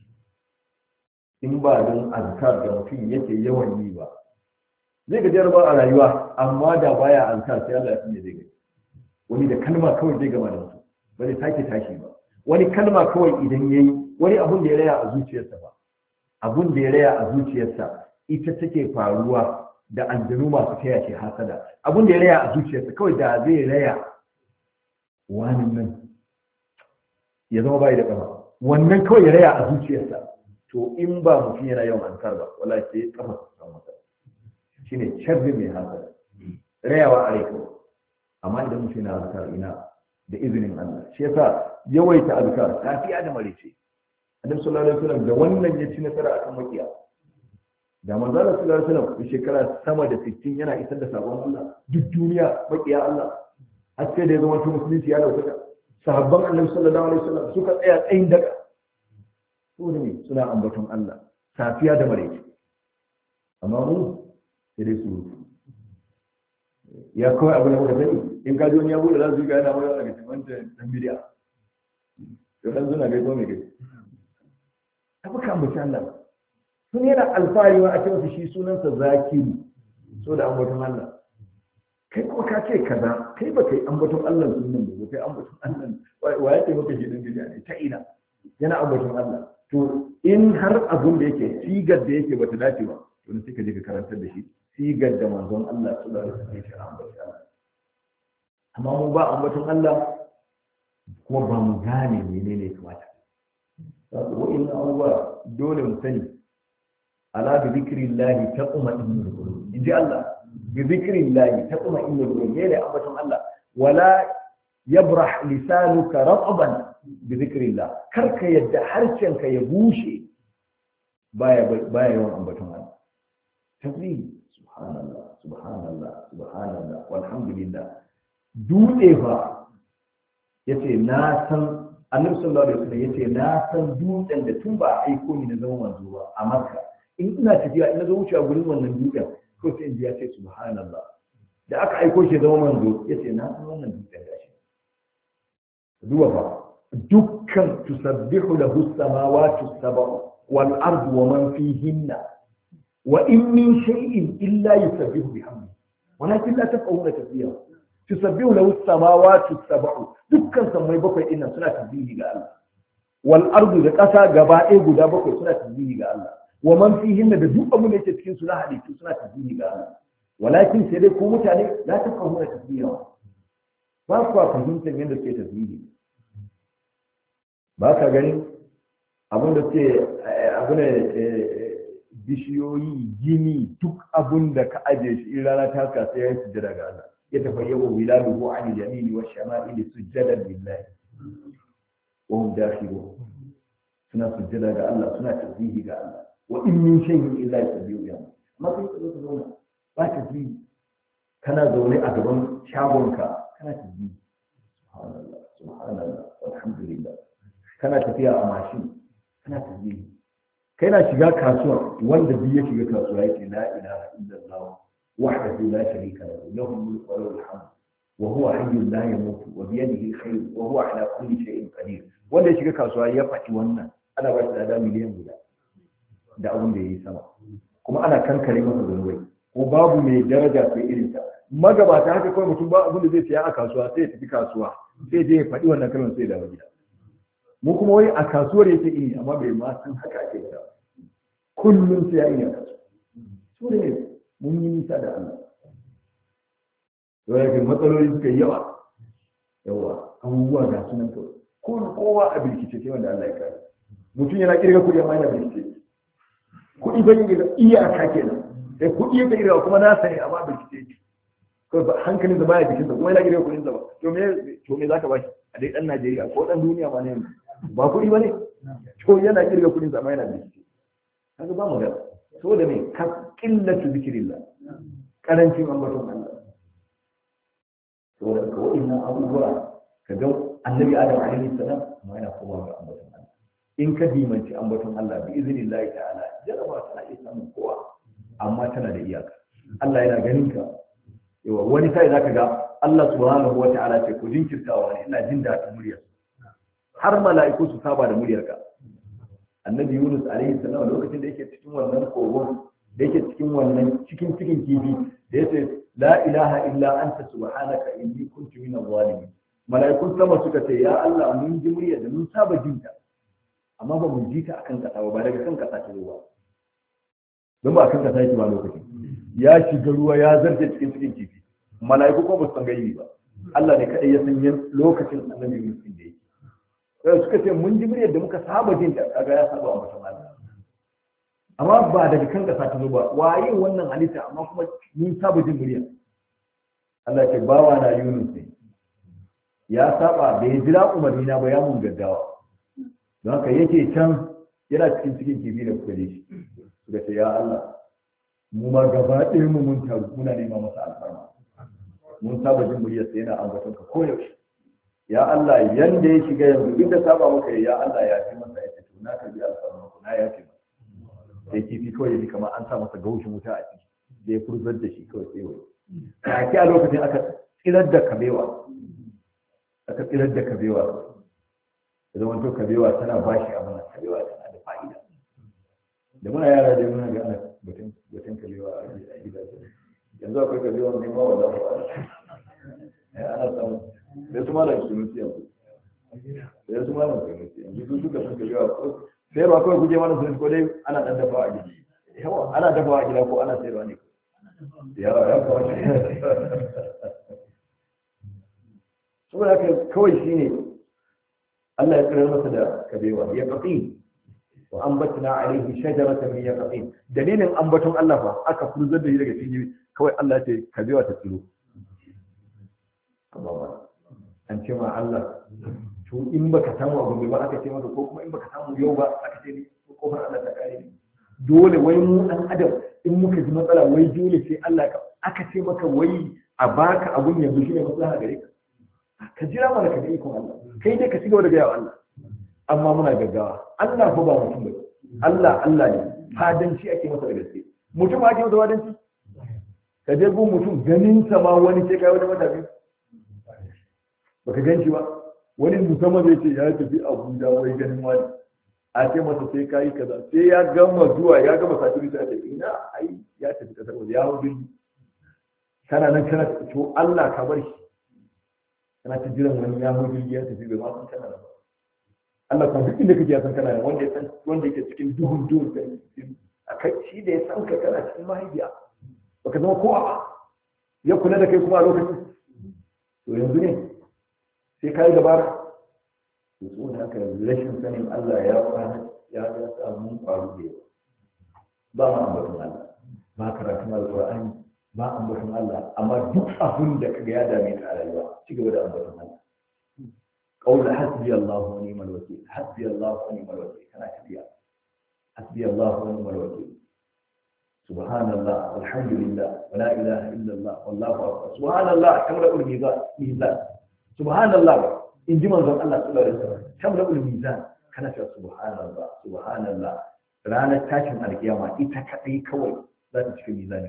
S1: إن بعد أذكار جمعين يتي يوم يبا zai ga jarba a rayuwa amma da baya azkar sai Allah ya sanya zai ga wani da kalma kawai zai gama da mutum ba zai sake tashi ba wani kalma kawai idan yayi wani abun da ya raya a zuciyarsa ba abun da ya raya a zuciyarsa ita take faruwa da aljanu masu taya shi hasada abun da ya raya a zuciyarsa kawai da zai raya wani nan ya zama bai da kama wannan kawai ya raya a zuciyarsa to in ba mutum yana yawan ankar ba wala ke kafa ta masa shine sharri mai hasada rayawa a rai kawai amma idan mutum yana azkar ina da izinin Allah shi yasa yawaita azkar safiya da marece Annabi sallallahu alaihi wasallam da wannan ya ci nasara akan makiya da manzo Allah sallallahu alaihi wasallam shekara sama da sittin yana isar da sabon Allah duk duniya makiya Allah har sai da ya zama musulunci ya dauka sahabban Annabi sallallahu alaihi wasallam suka tsaya tsayin daga su ne suna ambaton Allah safiya da maraice amma mu sai dai su ya kawai abu da muka sani in ka ji wani ya bude za su ga yana mai daga cikin dan bidiya to dan suna gaito mai gaito abu kan bace Allah sun yana alfahari wa a ce masa shi sunansa zakiri so da ambaton Allah kai kuma ka ce kaza kai ba kai ambaton Allah sunan ba kai ambaton Allah wa ya ce maka shi dan bidiya ne ta ina yana ambaton Allah to in har abun da yake sigar da yake bata dace ba to ne sai ka je ka karantar da shi sigar da manzon Allah sallallahu alaihi wasallam ya ambaci Allah amma mu ba ambaton Allah kuma ba mu gane menene kamata saboda wa'in abubuwa dole mu sani ala bi zikrillahi taquma innul qulub inji Allah bi zikrillahi taquma innul qulub ne ambaton Allah wala yabrah lisanuka rataban bi zikrillah karka yadda harshenka ya bushe baya baya yawan ambaton Allah tasbih subhanallah subhanallah subhanallah walhamdulillah dutse fa yace na san annabi sallallahu alaihi wasallam yace na san dutsen da tun ba a aiko ni na zama manzo ba a Makka in ina tafiya ina zo wucewa gurin wannan dutsen ko sai in ji ya ce subhanallah da aka aiko shi zama manzo yace na san wannan dutsen gashi duba ba dukkan tusabbihu lahu as-samawati as-sab'u wal ardu wa man fihinna wa in min shay'in illa yusabbihu bihamdi walakin la tafqahuna tasbihahu tusabbihu lahu as-samawati as-sab'u dukkan sammai bakwai dinnan suna tasbihi ga Allah wal ardu da ƙasa gaba ɗaya guda bakwai suna tasbihi ga Allah wa man fihinna da duk abin da yake cikin su na halittu suna tasbihi ga Allah walakin sai dai ko mutane la ta kawo da tasbiha ba ku fahimtar yadda suke tasbihi ba ka gani abin da suke abin da bishiyoyi gini duk abin da ka aje shi in rana ta haka sai ya yi sujjada ga Allah ya tafayyabu bilaluhu an yamini wa shama'ili sujjadan lillahi wa hum dakhilun suna sujjada ga Allah suna tasbihi ga Allah wa in min shay'in illa yusabbihu bihamdi amma sai ka zo ka zauna ba tasbihi kana zaune a gaban shagonka kana tasbihi subhanallah subhanallah walhamdulillah kana tafiya a mashin kana tasbihi kai na shiga kasuwa wanda biyu ya shiga kasuwa yake la ilaha illallah wahdahu la sharika lahu lahu mulku wa lahu alhamd wa huwa hayyun la yamutu wa bi yadihi alkhayr wa huwa ala kulli shay'in qadir wanda ya shiga kasuwa ya faɗi wannan ana ba shi da miliyan guda da abin da yayi sama kuma ana kankare masa zunubai ko babu mai daraja sai irin ta magabata haka kawai mutum ba abin da zai siya a kasuwa sai ya tafi kasuwa sai je ya faɗi wannan kalmar sai ya dawo gida mu kuma wai a kasuwar yake yi amma bai ma san haka ake ta kullum sai ya yi a kasuwa so ne mun yi nisa da Allah yau matsaloli suka yi yawa yawa abubuwa ga sunan kawai ko kowa a birkice sai wanda Allah ya kare mutum yana kirga kuɗi amma yana birkice kuɗi ba yin da iyaka kenan sai kuɗi ya kirga kuma na sani amma birkice ko hankalin da baya jikin sa kuma yana kirga kuɗin sa ba to me to me zaka bashi a dai dan Najeriya ko dan duniya ma ne ba kuɗi ba ne to yana kirga kuɗin sa amma yana birkice kaga ba mu ga saboda me ka qillatu zikrillah karancin ambaton Allah saboda ko inna abubuwa kaga annabi adam alaihi salam amma yana kowa ga ambaton Allah in ka dimanci ambaton Allah bi iznillahi ta'ala jaraba tana iya samun kowa amma tana da iyaka Allah yana ganin ka yawa wani sai zaka ga Allah subhanahu wa ta'ala ce ku jinkirtawa ne ina jin daɗin muryar har mala'iku su saba da muryarka annabi Yunus alaihi salam lokacin da yake cikin wannan kogon da yake cikin wannan cikin cikin kifi da yace la ilaha illa anta subhanaka inni kuntu minadh zalimin mala'ikun sama suka ce ya Allah mun ji muryar da mun saba jin ta amma ba mun ji ta akan kasa ba daga kan kasa ta ruwa don ba akan kasa yake ba lokacin ya shiga ruwa ya zarce cikin cikin kifi mala'iku ko ba su san gaibi ba Allah ne kadai ya san lokacin annabi Yunus din da yake sai suka ce mun ji muryar da muka saba jin ta kaga ya saba wa mutum Allah amma ba daga kan kasa ta ba waye wannan halitta amma kuma mun saba jin muryar Allah ce bawa na Yunus ne ya saba bai jira umarni na ba ya mun gaggawa don haka yake can yana cikin cikin kifi da kuka ji shi suka ce ya Allah mu ma gaba ɗaya mu mun taru muna nema masa alfarma mun saba jin muryar sa yana ambaton ka koyaushe ya Allah yanda ya shiga yanzu duk da saba maka ya Allah ya fi masa ya ce to na karbi alfarma ku na ya fi masa sai kifi kawai ya ji kamar an sa masa gaushin wuta a ciki da ya furzar da shi kawai sai wai take a lokacin aka tsirar da kabewa aka tsirar da kabewa idan wanto kabewa tana bashi abin kabewa tana da fa'ida da muna yara da muna ga ana batun batun kabewa a gidaje yanzu akwai kabewa ne ma wallahi ba ana samu sai su malam su mutu yanzu sai su malam su mutu yanzu su suka san kabewa ko sai ba kawai guje mana su ko dai ana dan dafawa a gida yawa ana dafawa a gida ko ana sayarwa ne yawa ya kawo saboda haka kawai shine Allah ya tsirar masa da kabewa ya qati wa ambatna alayhi shajaratan min yaqin dalilin ambaton Allah fa aka furzar da shi daga cikin kawai Allah ya ce kabewa ta tsiro Allah an ce ma Allah to in baka samu abu ba aka ce maka ko kuma in baka samu yau ba aka ce ni kofar Allah ta kare ni dole wai mu dan adam in muka ji matsala wai dole sai Allah ka aka ce maka wai a baka abun yanzu shine maslaha gare ka ka jira mana ka ga ikon Allah kai dai ka ci gaba da gaya wa Allah amma muna gaggawa Allah ko ba mutum ba Allah Allah ne fadanci ake masa da gaske mutum ake masa fadanci ka je gun mutum ganin sa ma wani sai kai wani matafi baka ganci ba wani musamman zai ce ya tafi Abuja wai ganin wani a ce masa sai kai kaza sai ya gama zuwa ya gama sati sai ce ina ai ya tafi kasar waje ya hudu kana nan kana to Allah ka bar shi kana ta jiran wani ya hudu ya tafi bai ma san kana ba Allah kuma duk inda kake ya san kana wanda ya san wanda yake cikin duhun duhun kai a kai shi da ya san ka kana cikin mahaifiya baka zama kowa ya kula da kai kuma a lokacin to yanzu ne sai ka yi dabara to so da haka rashin sanin Allah ya kwana ya ga samun faru da ba ma ambaton Allah ba karatun alqur'ani ba ambaton Allah amma duk abin da kaga ya dame ka a rayuwa ci gaba da ambaton Allah qaul hasbi Allah wa ni'mal wakeel hasbi Allah wa ni'mal wakeel kana tafiya hasbi Allah wa ni'mal wakeel subhanallah walhamdulillah wa la ilaha illa Allah wallahu akbar subhanallah kamar al-mizan mizan subhanallah in ji manzon Allah sallallahu alaihi wasallam kamar al-mizan kana cewa subhanallah subhanallah ranar tashin alkiyama ita kadai kawai za ta cika mizanin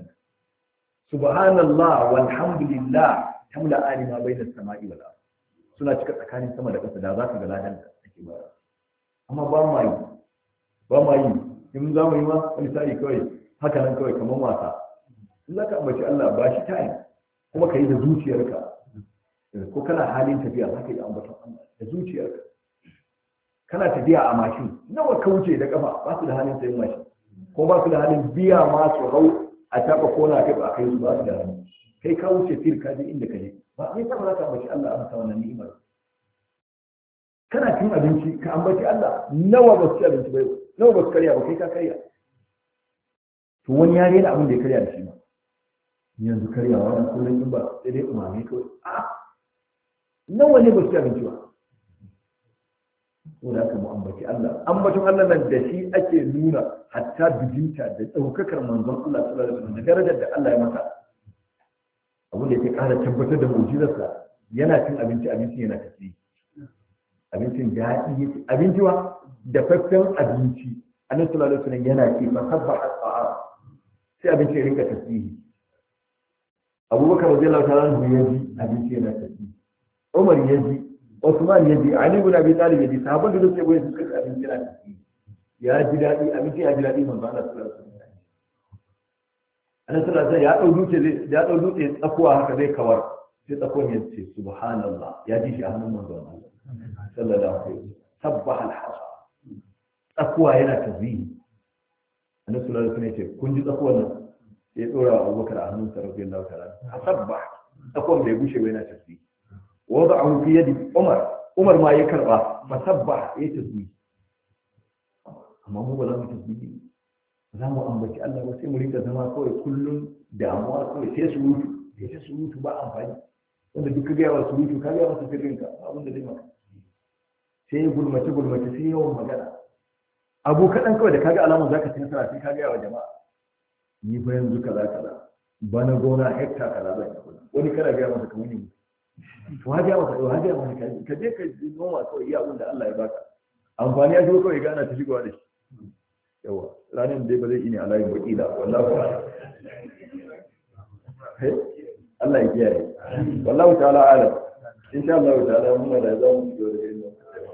S1: subhanallah walhamdulillah tamla alima bainas sama'i wal ardh suna cika tsakanin sama da ƙasa da za ka ga ladan da ake ba amma ba ma yi ba ma yi in za mu yi ma wani sa'i kawai haka nan kawai kamar wasa in za ka ambaci Allah ba shi ta'in kuma ka yi da zuciyarka ko kana halin tafiya za ka yi ambaton Allah da zuciyarka kana tafiya a mashin nawa ka wuce da kafa ba su da halin sayin mashin ko ba su da halin biya ma su hau a taɓa kona kai ba kai su ba su da halin kai ka wuce fir ka je inda ka je ba ai ta ba ka ambaci Allah a masa wannan ni'imar kana cin abinci ka ambaci Allah nawa ba su ci abinci ba nawa ba su karya ba kai ka karya to wani ya rena abin da ya karya da shi ma yanzu karyawa wani kullum in ba sai dai umami kawai a nawa ne ba su ci abinci ba ko da aka mu ambaci Allah ambacin Allah nan da shi ake nuna hatta bijinta da ɗaukakar manzon Allah sallallahu alaihi wasallam da darajar da Allah ya masa abin da yake ƙara tabbatar da mu'jizarsa yana cin abinci abinci yana tafi abincin daɗi yake abinci wa dafaffen abinci annabi sallallahu alaihi wasallam yana ce fa sabbaha as-sa'a sai abinci ya rinka tasbihi Abubakar radiyallahu ta'ala anhu ya ji abinci yana tasbihi Umar ya ji Usman ya ji Ali ibn Abi Talib ya ji sahabban da suke goyi suka abinci yana tasbihi ya ji daɗi abinci ya ji daɗi manzo Allah sallallahu alaihi wasallam annabi sallallahu alaihi wasallam ya dau dutse ya dau dutse tsakuwa haka zai kawar sai tsakuwan ya ce subhanallah ya ji shi a hannun manzo Allah sallallahu alaihi wasallam sabbaha al-hasa tsakuwa yana tasbihi annabi sallallahu alaihi wasallam ya ce kun ji tsakuwan nan ya dora wa Abubakar a hannun sa radiyallahu ta'ala sabba tsakuwan bai gushe ba yana tasbihi wada'ahu fi yadi Umar Umar ma ya karba fa sabbaha ya tasbihi amma mu ba za mu tasbihi za mu ambaci Allah ba sai mu rinka zama kawai kullum damuwa kawai sai su mutu sai su mutu ba amfani wanda duk ga yawa su mutu ka ga masa sirrinka abin da zai maka sai gulmace gulmace sai yawan magana abu kaɗan kawai da kaga alamun zaka ci nasara sai kaga yawa jama'a ni fa yanzu kaza kaza bana gona hekta kaza zan yi wani kana ga masa kamar ni to haja masa to haja masa ka je ka noma kawai iya abin da Allah ya baka amfani ya zo kawai gana ta shigowa da shi yawa ranar dai ba zai yi ne a layin wakila wallahu Allah ya kiyaye wallahu ta'ala alam insha Allah ta'ala mun da za mu fito da ilimi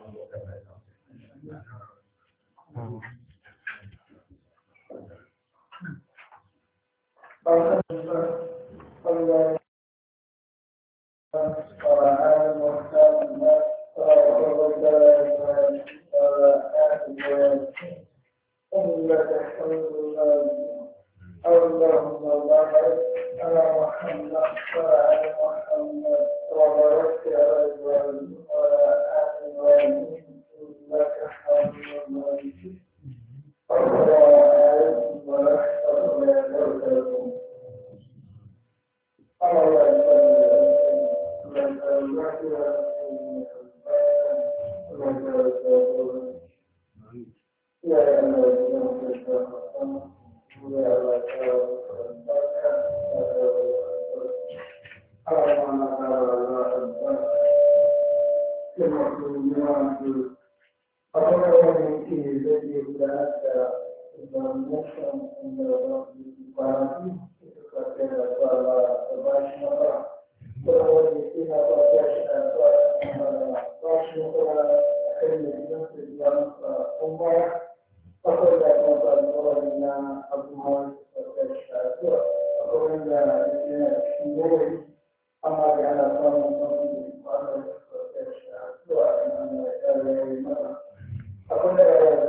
S3: اللهم بارك على محمد وعلى محمد وبارك على ابراهيم وعلى ال ابراهيم انك حميد مجيد السلام عليكم ورحمه الله وبركاته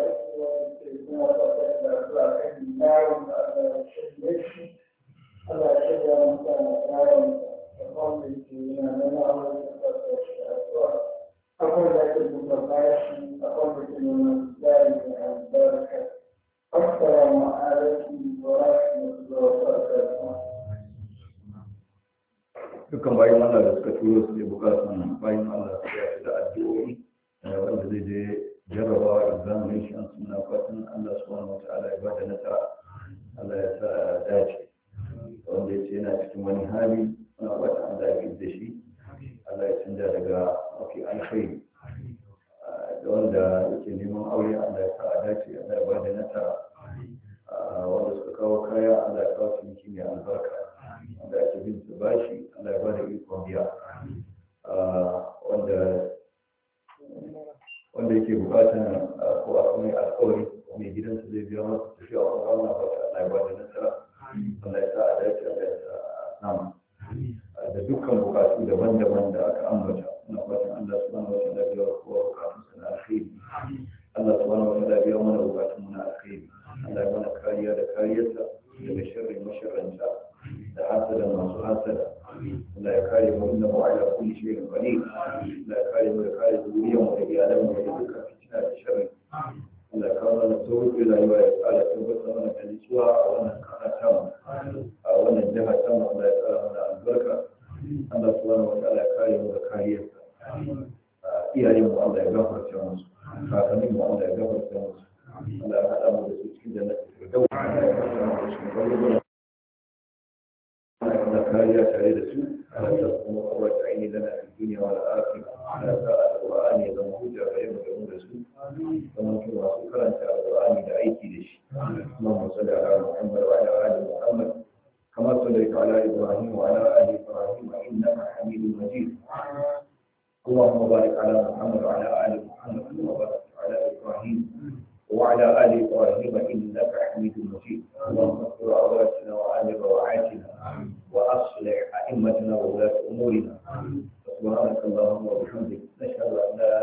S3: Allah
S1: dukkan bayan Allah da suka turo su ne bukatun bayan Allah su ya da addu'o'i wanda zai je jarrabawa examination shi an suna fatan Allah subhanahu wataala ya bada nasara Allah ya sa dace wanda ya ce yana cikin wani hali muna fatan Allah ya fi da shi Allah ya canja daga mafi alkhairi da wanda yake neman aure Allah ya sa a dace Allah ya bada nasara wanda suka kawo kaya Allah ya kawo ciniki mai albarka wanda ake bin su bashi Allah ya bada ikon biya wanda wanda yake bukatan ko a mai alkawari mai gidansa zai biya masa tafiya a wannan wata Allah ya bada nasara Allah ya sa a dace Allah ya sa a samu da dukkan bukatu daban-daban da aka ambata muna fatan Allah subhanahu wa ta'ala biya kowa bukatun sa na alkhairi Allah subhanahu wa ta'ala biya mana bukatun mu na alkhairi Allah ya mana kariya da kariyarsa daga sharrin masharranta da hasada masu hasada Allah ya kare mu innahu ala kulli shay'in qadir Allah ya kare mu da kare zuriyar mu da iyalan mu da dukkan fitina da sharri Allah ya kawo mana sauƙi rayuwa ya tsara tabbatar mana da nutsuwa a wannan kasa ta mu a wannan jiha ta mu Allah ya tsara mana albarka Allah subhanahu wa ta'ala ya kare mu da kariyarsa iyayen mu Allah ya gafarta musu kakannin mu Allah ya gafarta musu Allah ya haɗa mu da su cikin jannatin firdaus Allah ya gafarta mu da su Allah kariya tare da su Allah ta kuma kawata aini lana a duniya wa al'akhirah Allah ta alqur'ani ya zama hujja ga yau da mu da su kuma su masu karanta alqur'ani da aiki da shi Allahumma salli ala Muhammad wa ala ali Muhammad kama sallaita ala Ibrahim wa ala ali Ibrahim innaka Hamidum Majid اللهم بارك على محمد وعلى ال محمد كما باركت على ابراهيم وعلى ال ابراهيم انك حميد مجيد اللهم اغفر عوراتنا وآمن روعاتنا واصلح ائمتنا وولاة امورنا سبحانك اللهم وبحمدك نشهد ان لا